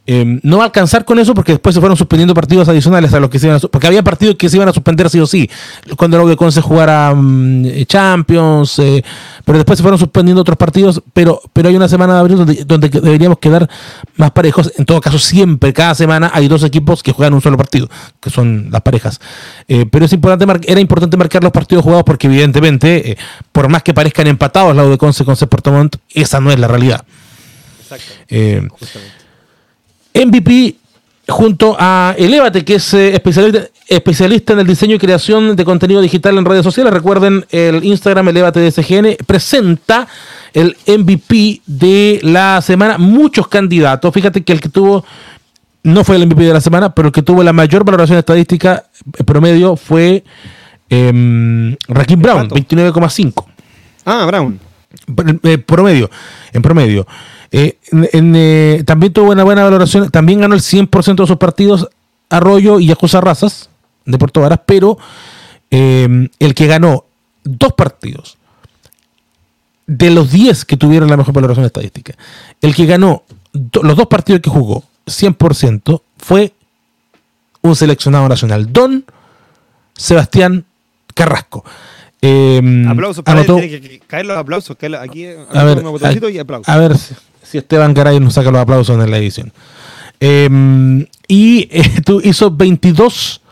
S2: Eh, no va a alcanzar con eso porque después se fueron suspendiendo partidos adicionales a los que se iban a, porque había partidos que se iban a suspender sí o sí cuando el Conce jugara um, Champions, eh, pero después se fueron suspendiendo otros partidos, pero pero hay una semana de abril donde, donde deberíamos quedar más parejos. En todo caso, siempre, cada semana hay dos equipos que juegan un solo partido, que son las parejas, eh, pero es importante mar- era importante marcar los partidos jugados porque evidentemente, eh, por más que parezcan empatados la U de Conce con Puerto Montt, esa no es la realidad. Exacto. Eh, M V P junto a Elévate, que es eh, especialista, especialista en el diseño y creación de contenido digital en redes sociales. Recuerden, el Instagram Elévate D S G N presenta el M V P de la semana. Muchos candidatos. Fíjate que el que tuvo, no fue el M V P de la semana, pero el que tuvo la mayor valoración estadística promedio fue eh, Raheem Brown, veintinueve coma cinco.
S3: Ah, Brown.
S2: Eh, promedio, en promedio. Eh, en, en, eh, también tuvo una buena valoración, también ganó el cien por ciento de sus partidos Arroyo y Yacuza Razas de Puerto Varas, pero eh, el que ganó dos partidos de los diez que tuvieron la mejor valoración estadística, el que ganó do, los dos partidos que jugó cien por ciento fue un seleccionado nacional, Don Sebastián Carrasco. Eh,
S3: aplausos para anotó, él, tiene que caer los aplausos. Que aquí
S2: a ver, a, y aplausos. A ver si, si Esteban Garay nos saca los aplausos en la edición. Eh, y eh, tú hizo veintidós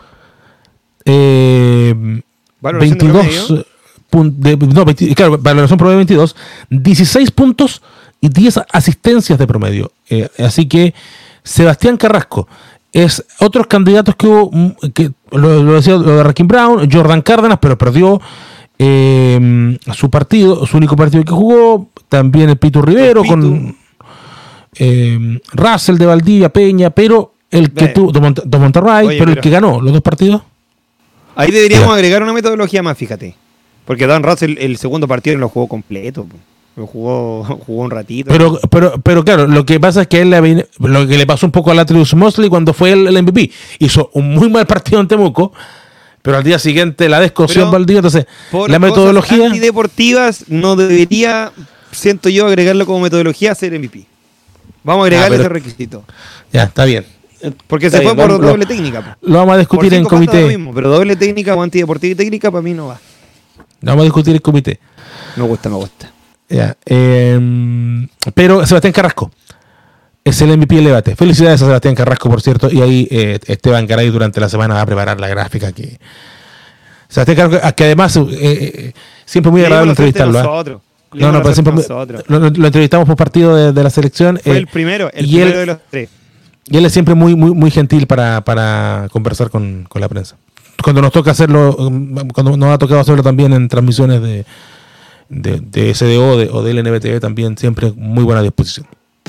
S2: eh, veintidós pun, de, no, veinte, claro, valoración promedio veintidós, dieciséis puntos y diez asistencias de promedio. Eh, así que Sebastián Carrasco es otros candidatos que hubo, que lo, lo decía lo de Raheem Brown, Jordan Cárdenas, pero perdió eh, su partido, su único partido que jugó, también el Pitu Rivero, el Pitu. Con eh, Russell de Valdivia, Peña, pero el que tuvo, de, Mont- de Monterrey, Oye, pero, pero el que ganó los dos partidos.
S3: Ahí deberíamos ya. agregar una metodología más, fíjate, porque Dan Russell el segundo partido lo jugó completo, lo jugó, jugó un ratito.
S2: Pero, pero, pero claro, lo que pasa es que él le, lo que le pasó un poco a Latrius Mosley cuando fue el, el M V P, hizo un muy mal partido en Temuco, pero al día siguiente la descoció en Valdivia. Entonces,
S3: por
S2: la metodología
S3: antideportivas no debería, siento yo, agregarlo como metodología a ser M V P. Vamos a agregarle ah, pero, ese requisito.
S2: Ya, está bien.
S3: Porque
S2: está
S3: se
S2: bien,
S3: fue por
S2: lo,
S3: doble técnica.
S2: Lo vamos a discutir en comité.
S3: Mismo, pero doble técnica o antideportiva y técnica para mí no va.
S2: Lo vamos a discutir en comité.
S3: Me gusta, me gusta.
S2: Ya, eh, pero Sebastián Carrasco es el M V P del debate. Felicidades a Sebastián Carrasco, por cierto. Y ahí eh, Esteban Garay durante la semana va a preparar la gráfica. Que Sebastián Carrasco, que además eh, eh, siempre muy agradable entrevistarlo. ¿eh? No, no, pero siempre lo, lo entrevistamos por partido de, de la selección.
S3: Fue
S2: eh,
S3: el primero, el primero él, de los tres.
S2: Y él es siempre muy muy muy gentil para, para conversar con, con la prensa. Cuando nos toca hacerlo, cuando nos ha tocado hacerlo también en transmisiones de De, de S D O de, o del N B T V también, siempre muy buena disposición.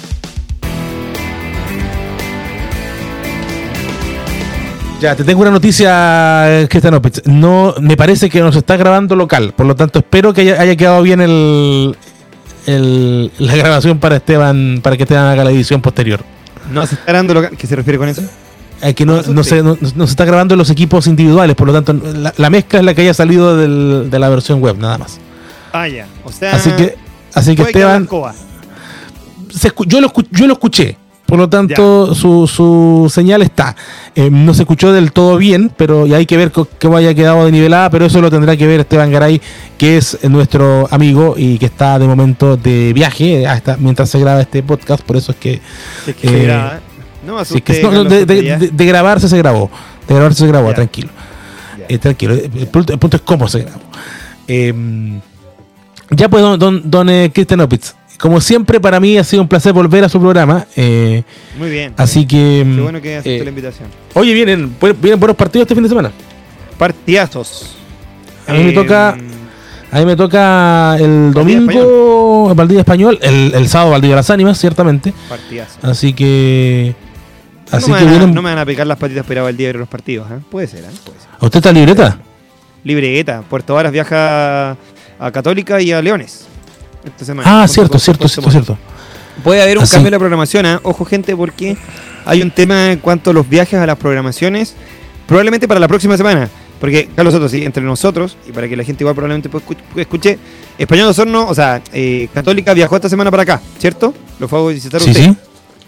S2: Ya, te tengo una noticia, Cristian Opitz. No, me parece que nos está grabando local, por lo tanto espero que haya, haya quedado bien el, el, la grabación para Esteban, para que Esteban haga la edición posterior.
S3: No se está grabando local. ¿Qué se refiere con eso?
S2: Eh, que no, no, se, no, no se está grabando los equipos individuales, por lo tanto la, la mezcla es la que haya salido del, de la versión web, nada más.
S3: Ah, ya. O sea,
S2: así que, así que Esteban, se escu- yo, lo escu- yo lo escuché, por lo tanto su, su señal está. Eh, no se escuchó del todo bien, pero y hay que ver cómo haya quedado de nivelada, pero eso lo tendrá que ver Esteban Garay, que es nuestro amigo y que está de momento de viaje hasta mientras se graba este podcast, por eso es que...
S3: Es que eh, se graba. No me asuste,
S2: sí, que, no, de, de, de, de grabarse se grabó, de grabarse se grabó, ya. tranquilo. Eh, tranquilo, el punto, el punto es cómo se grabó. Eh, Ya pues, don, don, don eh, Cristian Opitz, como siempre para mí ha sido un placer volver a su programa. Eh,
S3: Muy bien.
S2: Así que...
S3: Qué bueno que aceptó eh, la invitación.
S2: Oye, vienen, vienen buenos partidos este fin de semana.
S3: Partidazos.
S2: A mí eh, me toca... A mí me toca el domingo el Valdivia Español, el, el sábado Valdivia Las Ánimas, ciertamente.
S3: Partidazos.
S2: Así que... Así
S3: no, me
S2: que
S3: van a,
S2: vienen...
S3: no me van a picar las patitas para el día de los partidos. ¿eh? Puede ser, ¿eh? Puede ser.
S2: ¿Usted está libreta?
S3: Libreta. Puerto Varas viaja a Católica y a Leones esta semana.
S2: Ah, cierto, cierto, cierto, cierto.
S3: Puede haber un
S2: Así.
S3: cambio en la programación, ¿eh? Ojo, gente, porque hay un tema en cuanto a los viajes a las programaciones, probablemente para la próxima semana. Porque, Carlos Soto, sí, entre nosotros, y para que la gente igual probablemente escuche, Español de Osorno, o sea, eh, Católica viajó esta semana para acá, ¿cierto? Lo fue a visitar
S2: sí,
S3: usted.
S2: Sí.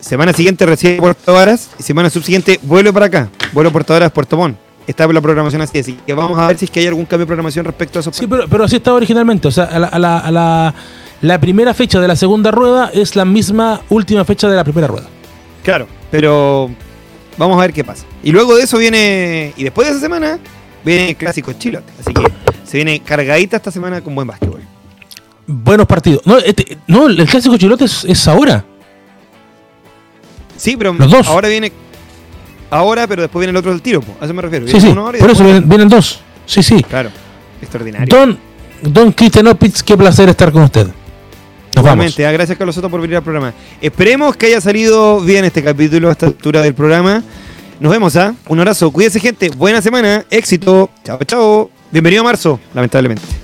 S3: semana siguiente recibe Puerto Varas y semana subsiguiente vuelve para acá. Vuelo Puerto Varas, Puerto Montt. Está la programación así, así que vamos a ver si es que hay algún cambio de programación respecto a esos.
S2: Sí, pero, pero así estaba originalmente. O sea, a la, a la, a la, la primera fecha de la segunda rueda es la misma última fecha de la primera rueda.
S3: Claro, pero vamos a ver qué pasa. Y luego de eso viene, y después de esa semana, viene el clásico Chilote. Así que se viene cargadita esta semana con buen básquetbol.
S2: Buenos partidos. No, este, no el clásico Chilote es, es ahora.
S3: Sí, pero
S2: los dos.
S3: Ahora viene... Ahora, pero después viene el otro del tiro, po. A eso me refiero.
S2: Sí, sí, por eso vienen, vienen dos. Sí, sí.
S3: Claro, extraordinario.
S2: Don, don Cristian Opitz, qué placer estar con usted. Nos vamos.
S3: Ah, gracias, Carlos Soto, por venir al programa. Esperemos que haya salido bien este capítulo a esta altura del programa. Nos vemos, ¿ah? ¿eh? Un abrazo. Cuídense, gente. Buena semana. Éxito. Chao, chao. Bienvenido a marzo, lamentablemente.